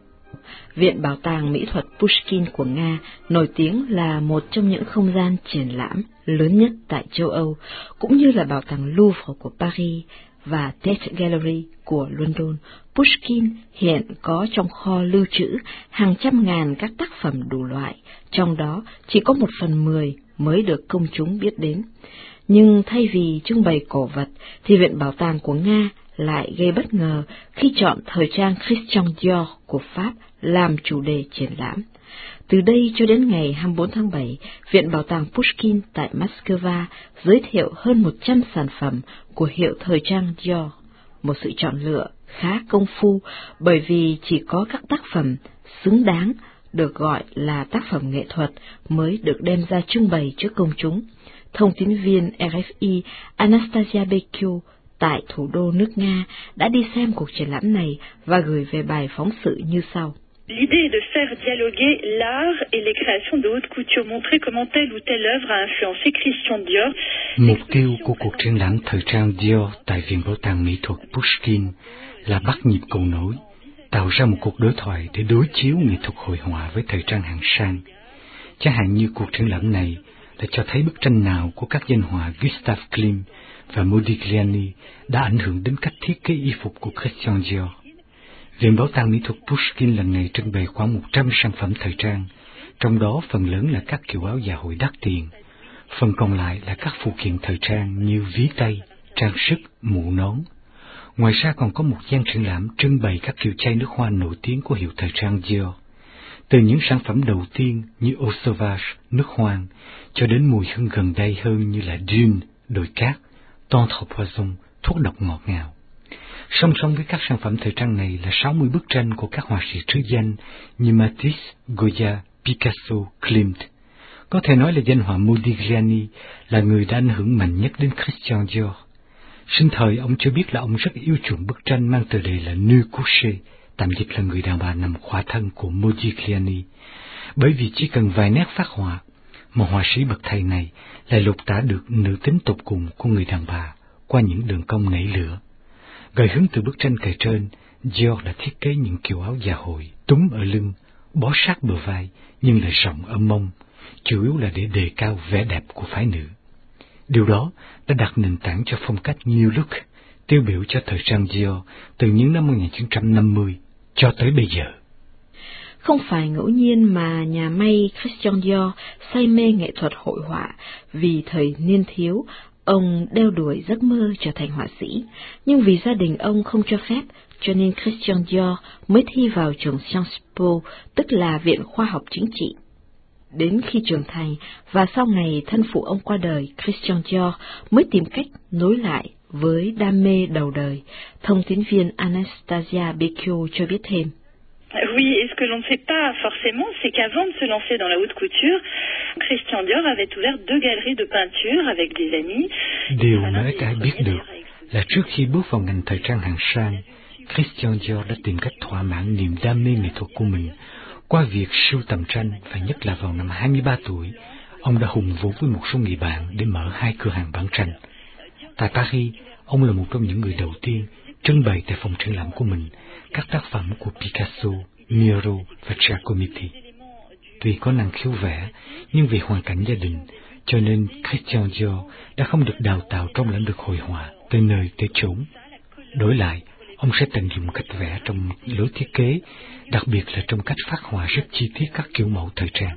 Viện Bảo tàng Mỹ thuật Pushkin của Nga nổi tiếng là một trong những không gian triển lãm lớn nhất tại châu Âu, cũng như là Bảo tàng Louvre của Paris và Tate Gallery của London. Pushkin hiện có trong kho lưu trữ hàng trăm ngàn các tác phẩm đủ loại, trong đó chỉ có một phần mười mới được công chúng biết đến. Nhưng thay vì trưng bày cổ vật, thì Viện Bảo tàng của Nga lại gây bất ngờ khi chọn thời trang Christian Dior của Pháp làm chủ đề triển lãm. Từ đây cho đến ngày hai mươi bốn tháng bảy, Viện Bảo tàng Pushkin tại Moscow giới thiệu hơn một trăm sản phẩm của hiệu thời trang Dior, một sự chọn lựa khá công phu bởi vì chỉ có các tác phẩm xứng đáng được gọi là tác phẩm nghệ thuật mới được đem ra trưng bày trước công chúng. Thông tín viên R F I Anastasia Bekio tại thủ đô nước Nga đã đi xem cuộc triển lãm này và gửi về bài phóng sự như sau. L'idée est de faire dialoguer l'art et les créations de haute couture, montrer comment telle ou telle œuvre a influencé Christian Dior. Mục tiêu của cuộc triển lãm thời trang Dior tại Viện Bảo tàng Mỹ thuật Pushkin là bắt nhịp cầu nối, tạo ra một cuộc đối thoại để đối chiếu nghệ thuật hội họa với thời trang hạng sang. Chẳng hạn như cuộc triển lãm này đã cho thấy bức tranh nào của các danh họa Gustave Klimt và Modigliani đã ảnh hưởng đến cách thiết kế y phục của Christian Dior. Viện Bảo tàng Mỹ thuật Pushkin lần này trưng bày khoảng một trăm sản phẩm thời trang, trong đó phần lớn là các kiểu áo dạ hội đắt tiền, phần còn lại là các phụ kiện thời trang như ví tay, trang sức, mũ nón. Ngoài ra còn có một gian triển lãm trưng bày các kiểu chai nước hoa nổi tiếng của hiệu thời trang Dior. Từ những sản phẩm đầu tiên như Eau Sauvage, nước hoang, cho đến mùi hương gần đây hơn như là Dune, đồi cát, Tendre Poison, thuốc độc ngọt ngào. Song song với các sản phẩm thời trang này là sáu mươi bức tranh của các họa sĩ trứ danh như Matisse, Goya, Picasso, Klimt. Có thể nói là danh họa Modigliani là người đã ảnh hưởng mạnh nhất đến Christian Dior. Sinh thời ông cho biết là ông rất yêu chuộng bức tranh mang tựa đề là Nu couché, tạm dịch là người đàn bà nằm khỏa thân của Modigliani, bởi vì chỉ cần vài nét phác họa, một họa sĩ bậc thầy này lại lột tả được nữ tính tột cùng của người đàn bà qua những đường cong nảy lửa. Gợi hứng từ bức tranh kề trên, Dior đã thiết kế những kiểu áo dạ hội túm ở lưng, bó sát bờ vai nhưng lại rộng ở mông, chủ yếu là để đề cao vẻ đẹp của phái nữ. Điều đó đã đặt nền tảng cho phong cách New Look, tiêu biểu cho thời trang Dior từ những năm một nghìn chín trăm năm mươi cho tới bây giờ. Không phải ngẫu nhiên mà nhà may Christian Dior say mê nghệ thuật hội họa. Vì thời niên thiếu, ông đeo đuổi giấc mơ trở thành họa sĩ, nhưng vì gia đình ông không cho phép, cho nên Christian Dior mới thi vào trường Sciences Po, tức là Viện Khoa học Chính trị. đến khi trưởng thành và sau này thân phụ ông qua đời, Christian Dior mới tìm cách nối lại với đam mê đầu đời. Thông tín viên Anastasia Becchio cho biết thêm. Oui, et ce que l'on ne sait pas forcément, c'est qu'avant de se lancer dans la haute couture, Christian Dior avait ouvert deux galeries de peinture avec des amis. Điều mà ít ai biết được là trước khi bước vào ngành thời trang hạng sang, Christian Dior đã tìm cách thỏa mãn niềm đam mê nghệ thuật của mình qua việc sưu tầm tranh, và nhất là vào năm hai mươi ba tuổi, ông đã hùng vốn với một số người bạn để mở hai cửa hàng bán tranh. Tại Paris, ông là một trong những người đầu tiên trưng bày tại phòng triển lãm của mình các tác phẩm của Picasso, Miro và Giacometti. Tuy có năng khiếu vẽ, nhưng vì hoàn cảnh gia đình, cho nên Christian Dior đã không được đào tạo trong lĩnh vực hội họa tới nơi tới chốn. Đổi lại, ông sẽ tận dụng cách vẽ trong lối thiết kế, đặc biệt là trong cách phác họa rất chi tiết các kiểu mẫu thời trang.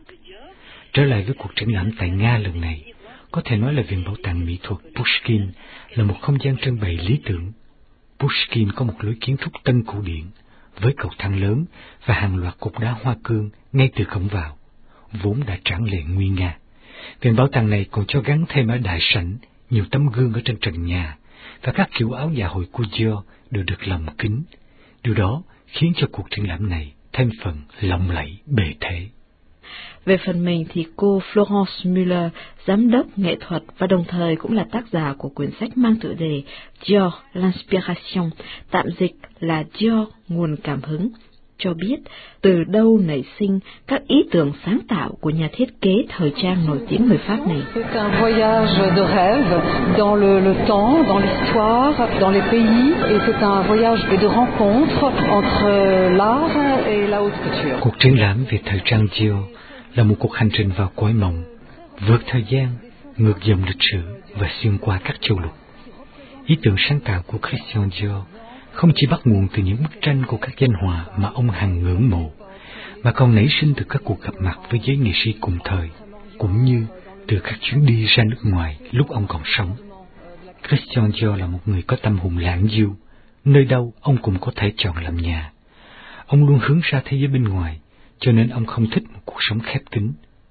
Trở lại với cuộc triển lãm tại Nga lần này, có thể nói là Viện Bảo tàng Mỹ thuật Pushkin là một không gian trưng bày lý tưởng. Pushkin có một lối kiến trúc tân cổ điển, với cầu thang lớn và hàng loạt cột đá hoa cương ngay từ cổng vào, vốn đã tráng lệ nguy nga. Viện bảo tàng này còn cho gắn thêm ở đại sảnh nhiều tấm gương ở trên trần nhà, và các kiểu áo dạ hội của Dior đều được lồng kính. Điều đó khiến cho cuộc triển lãm này thêm phần lộng lẫy bề thế. Về phần mình thì cô Florence Müller, giám đốc nghệ thuật và đồng thời cũng là tác giả của quyển sách mang tựa đề Dior l'Inspiration, tạm dịch là Dior nguồn cảm hứng, cho biết từ đâu nảy sinh các ý tưởng sáng tạo của nhà thiết kế thời trang nổi tiếng người Pháp này. C'est un voyage de rêve dans le, le temps, dans l'histoire, dans les pays, et c'est un voyage de rencontre entre l'art et la haute couture. Cuộc triển lãm về thời trang Dior là một cuộc hành trình vào cõi mộng, vượt thời gian, ngược dòng lịch sử và xuyên qua các châu lục. Ý tưởng sáng tạo của Christian Dior không chỉ bắt nguồn từ những bức tranh của các danh họa mà ông hằng ngưỡng mộ, mà còn nảy sinh từ các cuộc gặp mặt với giới nghệ sĩ cùng thời, cũng như từ các chuyến đi ra nước ngoài lúc ông còn sống. Christian Dior là một người có tâm hồn lãng du, nơi đâu ông cũng có thể chọn làm nhà. Ông luôn hướng ra thế giới bên ngoài, cho nên ông không thích một cuộc sống khép kín.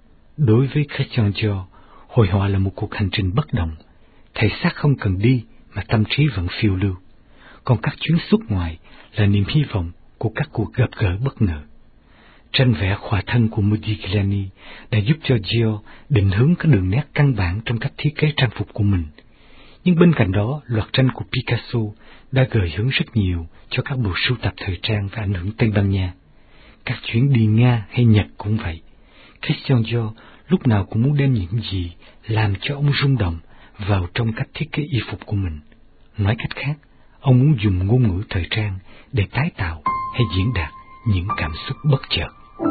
Đối với Christian Dior, hội họa là một cuộc hành trình bất động. Thể xác không cần đi, mà tâm trí vẫn phiêu lưu. Còn các chuyến xuất ngoài là niềm hy vọng của các cuộc gặp gỡ bất ngờ. Tranh vẽ khỏa thân của Modigliani đã giúp cho Dior định hướng các đường nét căn bản trong cách thiết kế trang phục của mình. Nhưng bên cạnh đó, loạt tranh của Picasso đã gợi hứng rất nhiều cho các bộ sưu tập thời trang và ảnh hưởng Tây Ban Nha. Các chuyến đi Nga hay Nhật cũng vậy. Christian Dior lúc nào cũng muốn đem những gì làm cho ông rung động vào trong cách thiết kế y phục của mình. Nói cách khác, ông muốn dùng ngôn ngữ thời trang để tái tạo hay diễn đạt những cảm xúc bất chợt.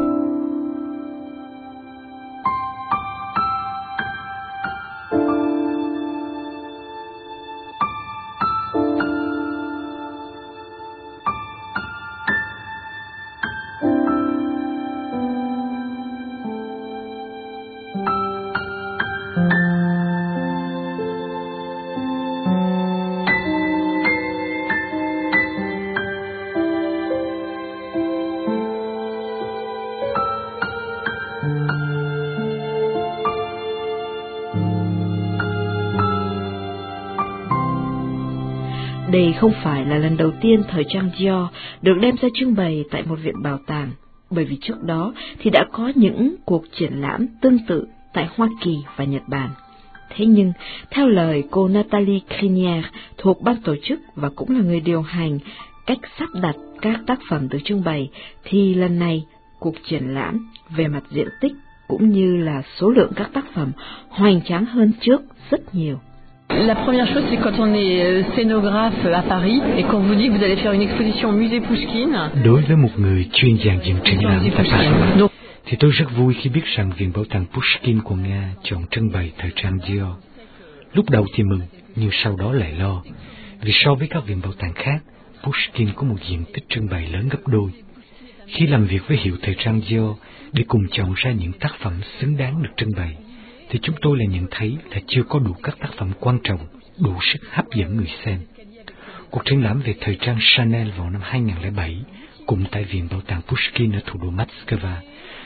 Đây không phải là lần đầu tiên thời trang Dior được đem ra trưng bày tại một viện bảo tàng, bởi vì trước đó thì đã có những cuộc triển lãm tương tự tại Hoa Kỳ và Nhật Bản. Thế nhưng, theo lời cô Nathalie Crinière thuộc ban tổ chức và cũng là người điều hành cách sắp đặt các tác phẩm được trưng bày, thì lần này cuộc triển lãm về mặt diện tích cũng như là số lượng các tác phẩm hoành tráng hơn trước rất nhiều. La première chose, c'est quand on est scénographe à Paris et qu'on vous dit que vous allez faire une exposition au musée Pushkin. Đối với một người chuyên dàn dựng triển lãm tại Paris, thì tôi rất vui khi biết rằng Viện Bảo tàng Pushkin của Nga chọn trưng bày thời trang Dior. Lúc đầu thì mừng, nhưng sau đó lại lo, vì so với các viện bảo tàng khác, Pushkin có một diện tích trưng bày lớn gấp đôi. Khi làm việc với hiệu thời trang Dior để cùng chọn ra những tác phẩm xứng đáng được trưng bày, thì chúng tôi lại nhận thấy là chưa có đủ các tác phẩm quan trọng, đủ sức hấp dẫn người xem. Cuộc triển lãm về thời trang Chanel vào năm hai không không bảy, cũng tại Viện Bảo tàng Pushkin ở thủ đô Moscow,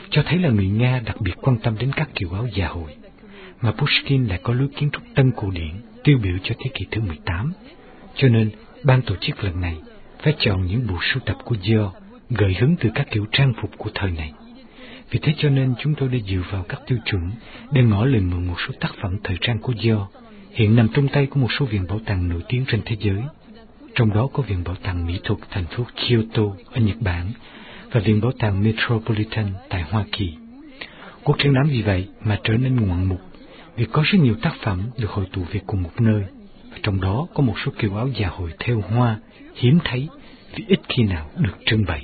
cho thấy là người Nga đặc biệt quan tâm đến các kiểu áo dạ hội, mà Pushkin lại có lối kiến trúc tân cổ điển tiêu biểu cho thế kỷ thứ mười tám. Cho nên, ban tổ chức lần này phải chọn những bộ sưu tập của Dior gợi hứng từ các kiểu trang phục của thời này. Vì thế cho nên chúng tôi đã dựa vào các tiêu chuẩn để ngỏ lời mượn một số tác phẩm thời trang của Dior hiện nằm trong tay của một số viện bảo tàng nổi tiếng trên thế giới. Trong đó có Viện Bảo tàng Mỹ thuật thành phố Kyoto ở Nhật Bản và Viện Bảo tàng Metropolitan tại Hoa Kỳ. Cuộc triển lãm vì vậy mà trở nên ngoạn mục, vì có rất nhiều tác phẩm được hội tụ về cùng một nơi, và trong đó có một số kiểu áo dạ hội thêu hoa hiếm thấy vì ít khi nào được trưng bày.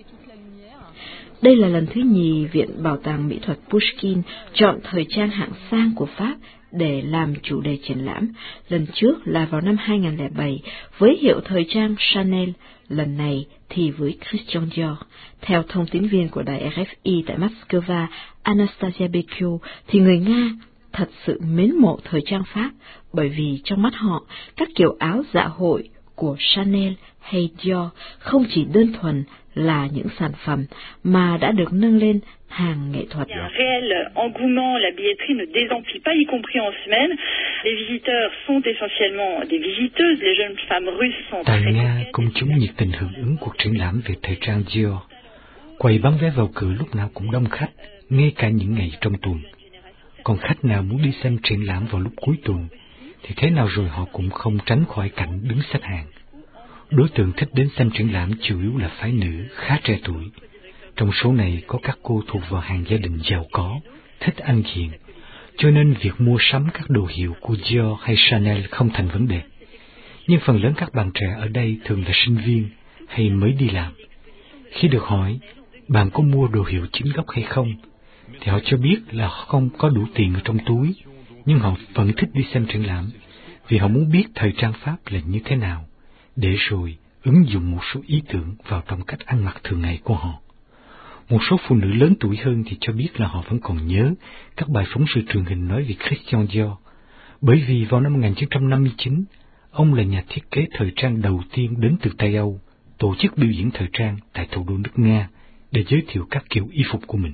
Đây là lần thứ nhì Viện Bảo tàng Mỹ thuật Pushkin chọn thời trang hạng sang của Pháp để làm chủ đề triển lãm. Lần trước là vào năm hai nghìn lẻ bảy với hiệu thời trang Chanel, lần này thì với Christian Dior. Theo thông tín viên của đài R F I tại Moscow, Anastasia Bekio, thì người Nga thật sự mến mộ thời trang Pháp, bởi vì trong mắt họ, các kiểu áo dạ hội của Chanel hay Dior không chỉ đơn thuần là những sản phẩm mà đã được nâng lên hàng nghệ thuật. Un réel engouement, la billetterie ne désemplit pas, y compris en semaine. Les visiteurs sont essentiellement des visiteuses, les jeunes femmes russes sont Tại très Nga, coquettes. công chúng nhiệt tình hưởng ứng cuộc triển lãm về thời trang Dior. Quầy bán vé vào cửa lúc nào cũng đông khách, ngay cả những ngày trong tuần. Còn khách nào muốn đi xem triển lãm vào lúc cuối tuần, thì thế nào rồi họ cũng không tránh khỏi cảnh đứng xếp hàng. Đối tượng thích đến xem triển lãm chủ yếu là phái nữ khá trẻ tuổi. Trong số này có các cô thuộc vào hàng gia đình giàu có, thích ăn diện, cho nên việc mua sắm các đồ hiệu của Dior hay Chanel không thành vấn đề. Nhưng phần lớn các bạn trẻ ở đây thường là sinh viên hay mới đi làm. Khi được hỏi, bạn có mua đồ hiệu chính gốc hay không, thì họ cho biết là không có đủ tiền ở trong túi, nhưng họ vẫn thích đi xem triển lãm, vì họ muốn biết thời trang Pháp là như thế nào, để rồi ứng dụng một số ý tưởng vào trong cách ăn mặc thường ngày của họ. Một số phụ nữ lớn tuổi hơn thì cho biết là họ vẫn còn nhớ các bài phóng sự truyền hình nói về Christian Dior, bởi vì vào năm một nghìn chín trăm năm mươi chín, ông là nhà thiết kế thời trang đầu tiên đến từ Tây Âu, tổ chức biểu diễn thời trang tại thủ đô nước Nga để giới thiệu các kiểu y phục của mình.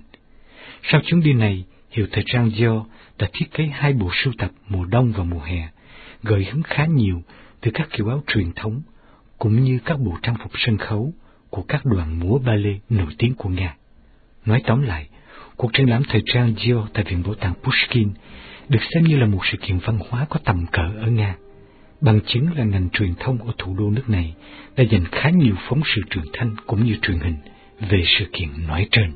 Sau chuyến đi này, hiệu thời trang Dior đã thiết kế hai bộ sưu tập mùa đông và mùa hè, gợi hứng khá nhiều từ các kiểu áo truyền thống, cũng như các bộ trang phục sân khấu của các đoàn múa ballet nổi tiếng của Nga. Nói tóm lại, cuộc triển lãm thời trang Dior tại Viện Bảo tàng Pushkin được xem như là một sự kiện văn hóa có tầm cỡ ở Nga. Bằng chứng là ngành truyền thông ở thủ đô nước này đã dành khá nhiều phóng sự truyền thanh cũng như truyền hình về sự kiện nói trên.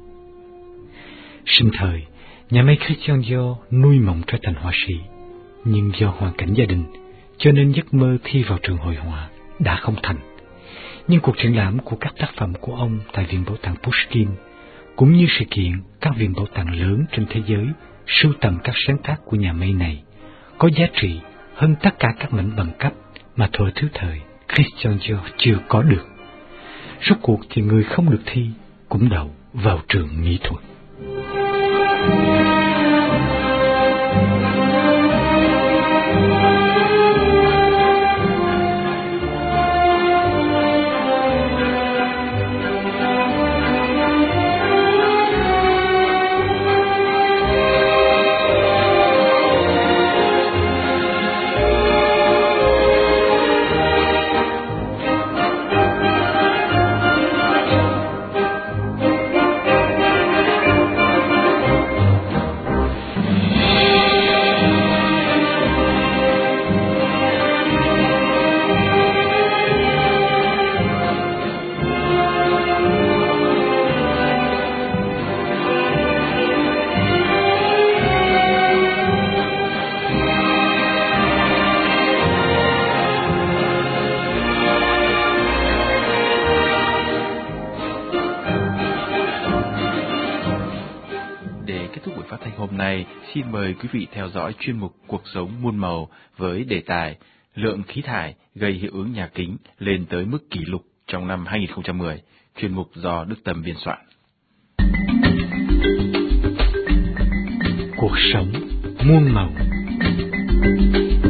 Sinh thời, nhà máy Christian Dior nuôi mộng trở thành họa sĩ, nhưng do hoàn cảnh gia đình, cho nên giấc mơ thi vào trường hội họa đã không thành. Nhưng cuộc triển lãm của các tác phẩm của ông tại Viện Bảo tàng Pushkin, cũng như sự kiện các viện bảo tàng lớn trên thế giới sưu tầm các sáng tác của nhà máy này, có giá trị hơn tất cả các mảnh bằng cấp mà thời thứ thời Christian Dior chưa có được. Rốt cuộc thì người không được thi cũng đậu vào trường mỹ thuật. Hôm nay, xin mời quý vị theo dõi chuyên mục Cuộc sống muôn màu với đề tài lượng khí thải gây hiệu ứng nhà kính lên tới mức kỷ lục trong năm hai nghìn không trăm mười, chuyên mục do Đức Tâm biên soạn. Cuộc sống muôn màu.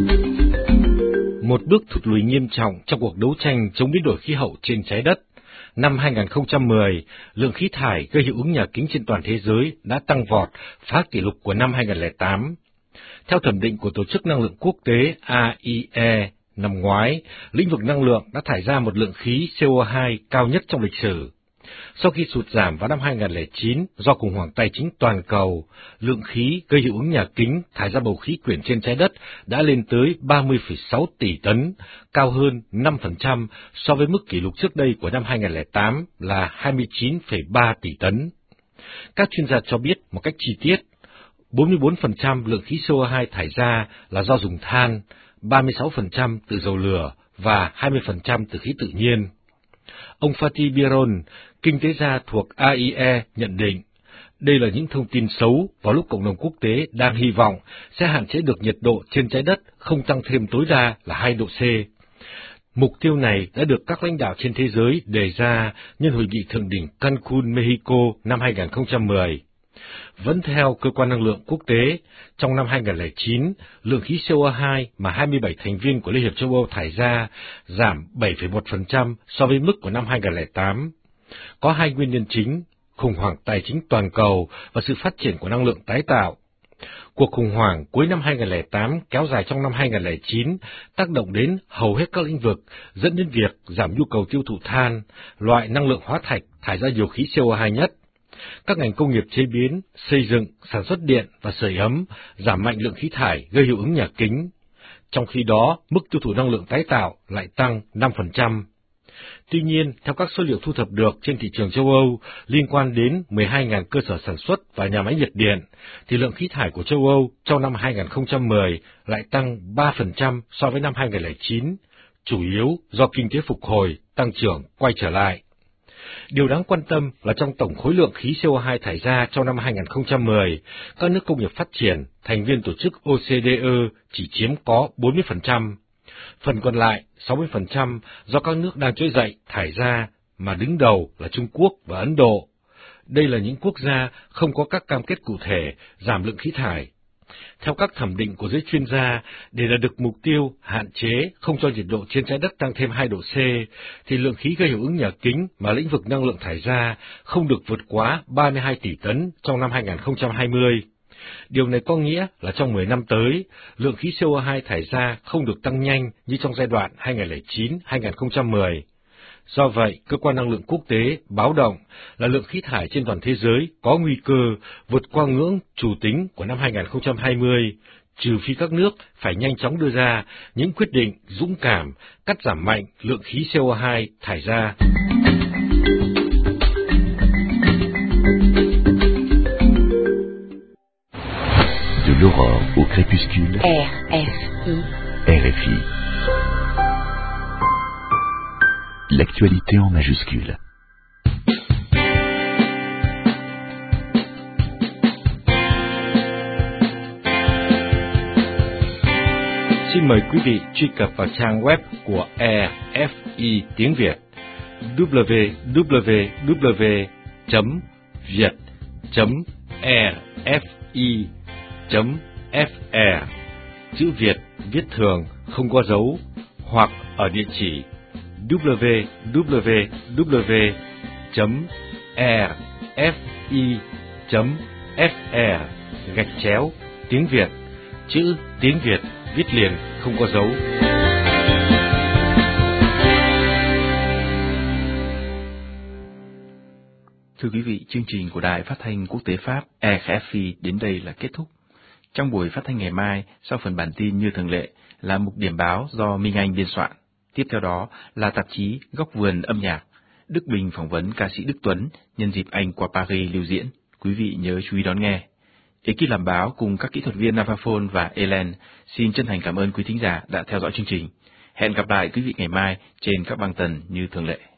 Một bước thụt lùi nghiêm trọng trong cuộc đấu tranh chống biến đổi khí hậu trên trái đất năm hai nghìn không trăm mười, lượng khí thải gây hiệu ứng nhà kính trên toàn thế giới đã tăng vọt, phá kỷ lục của năm hai nghìn không trăm lẻ tám. Theo thẩm định của Tổ chức Năng lượng Quốc tế A I E, năm ngoái, lĩnh vực năng lượng đã thải ra một lượng khí C O hai cao nhất trong lịch sử. Sau khi sụt giảm vào năm hai nghìn không trăm lẻ chín do khủng hoảng tài chính toàn cầu, lượng khí gây hiệu ứng nhà kính thải ra bầu khí quyển trên trái đất đã lên tới ba mươi phẩy sáu tỷ tấn, cao hơn năm phần trăm so với mức kỷ lục trước đây của năm hai nghìn không trăm lẻ tám là hai mươi chín phẩy ba tỷ tấn. Các chuyên gia cho biết một cách chi tiết, bốn mươi bốn phần trăm lượng khí C O hai thải ra là do dùng than, ba mươi sáu phần trăm từ dầu lửa và hai mươi phần trăm từ khí tự nhiên. Ông Fatih Birol, kinh tế gia thuộc A I E, nhận định, đây là những thông tin xấu vào lúc cộng đồng quốc tế đang hy vọng sẽ hạn chế được nhiệt độ trên trái đất không tăng thêm tối đa là hai độ C. Mục tiêu này đã được các lãnh đạo trên thế giới đề ra nhân hội nghị thượng đỉnh Cancun, Mexico năm hai nghìn không trăm mười. Vẫn theo Cơ quan Năng lượng Quốc tế, trong năm hai nghìn không trăm lẻ chín, lượng khí C O hai mà hai mươi bảy thành viên của Liên hiệp châu Âu thải ra giảm bảy phẩy một phần trăm so với mức của năm hai nghìn không trăm lẻ tám. Có hai nguyên nhân chính, khủng hoảng tài chính toàn cầu và sự phát triển của năng lượng tái tạo. Cuộc khủng hoảng cuối năm hai nghìn không trăm lẻ tám kéo dài trong năm hai nghìn không trăm lẻ chín, tác động đến hầu hết các lĩnh vực, dẫn đến việc giảm nhu cầu tiêu thụ than, loại năng lượng hóa thạch thải ra nhiều khí C O hai nhất. Các ngành công nghiệp chế biến, xây dựng, sản xuất điện và sưởi ấm giảm mạnh lượng khí thải gây hiệu ứng nhà kính. Trong khi đó, mức tiêu thụ năng lượng tái tạo lại tăng năm phần trăm. Tuy nhiên, theo các số liệu thu thập được trên thị trường châu Âu liên quan đến mười hai nghìn cơ sở sản xuất và nhà máy nhiệt điện, thì lượng khí thải của châu Âu trong năm hai nghìn không trăm mười lại tăng ba phần trăm so với năm hai nghìn không trăm lẻ chín, chủ yếu do kinh tế phục hồi, tăng trưởng quay trở lại. Điều đáng quan tâm là trong tổng khối lượng khí C O hai thải ra trong năm hai nghìn không trăm mười, các nước công nghiệp phát triển, thành viên tổ chức O C D E chỉ chiếm có bốn mươi phần trăm. Phần còn lại, sáu mươi phần trăm, do các nước đang trỗi dậy thải ra, mà đứng đầu là Trung Quốc và Ấn Độ. Đây là những quốc gia không có các cam kết cụ thể giảm lượng khí thải. Theo các thẩm định của giới chuyên gia, để đạt được mục tiêu hạn chế không cho nhiệt độ trên trái đất tăng thêm hai độ C, thì lượng khí gây hiệu ứng nhà kính mà lĩnh vực năng lượng thải ra không được vượt quá ba mươi hai tỷ tấn trong năm hai nghìn không trăm hai mươi. Điều này có nghĩa là trong mười năm tới, lượng khí C O hai thải ra không được tăng nhanh như trong giai đoạn hai nghìn không trăm lẻ chín đến hai nghìn không trăm mười. Do vậy, Cơ quan Năng lượng Quốc tế báo động là lượng khí thải trên toàn thế giới có nguy cơ vượt qua ngưỡng chủ tính của năm hai nghìn không trăm hai mươi, trừ phi các nước phải nhanh chóng đưa ra những quyết định dũng cảm cắt giảm mạnh lượng khí C O hai thải ra. De l'aurore au crépuscule. R F I. R F I. L'actualité en majuscule. Xin mời quý vị truy cập vào trang web của R F I tiếng Việt w w w chấm việt chấm r f i chấm f r, chữ Việt viết thường không có dấu, hoặc ở địa chỉ w w w chấm r f i chấm f r gạch chéo tiếng Việt, chữ tiếng Việt viết liền không có dấu. Thưa quý vị, chương trình của Đài Phát thanh Quốc tế Pháp R F I đến đây là kết thúc. Trong buổi phát thanh ngày mai, sau phần bản tin như thường lệ là mục điểm báo do Minh Anh biên soạn. Tiếp theo đó là tạp chí Góc vườn âm nhạc. Đức Bình phỏng vấn ca sĩ Đức Tuấn nhân dịp anh qua Paris lưu diễn. Quý vị nhớ chú ý đón nghe. Ekip làm báo cùng các kỹ thuật viên Navaphone và Ellen xin chân thành cảm ơn quý thính giả đã theo dõi chương trình. Hẹn gặp lại quý vị ngày mai trên các băng tần như thường lệ.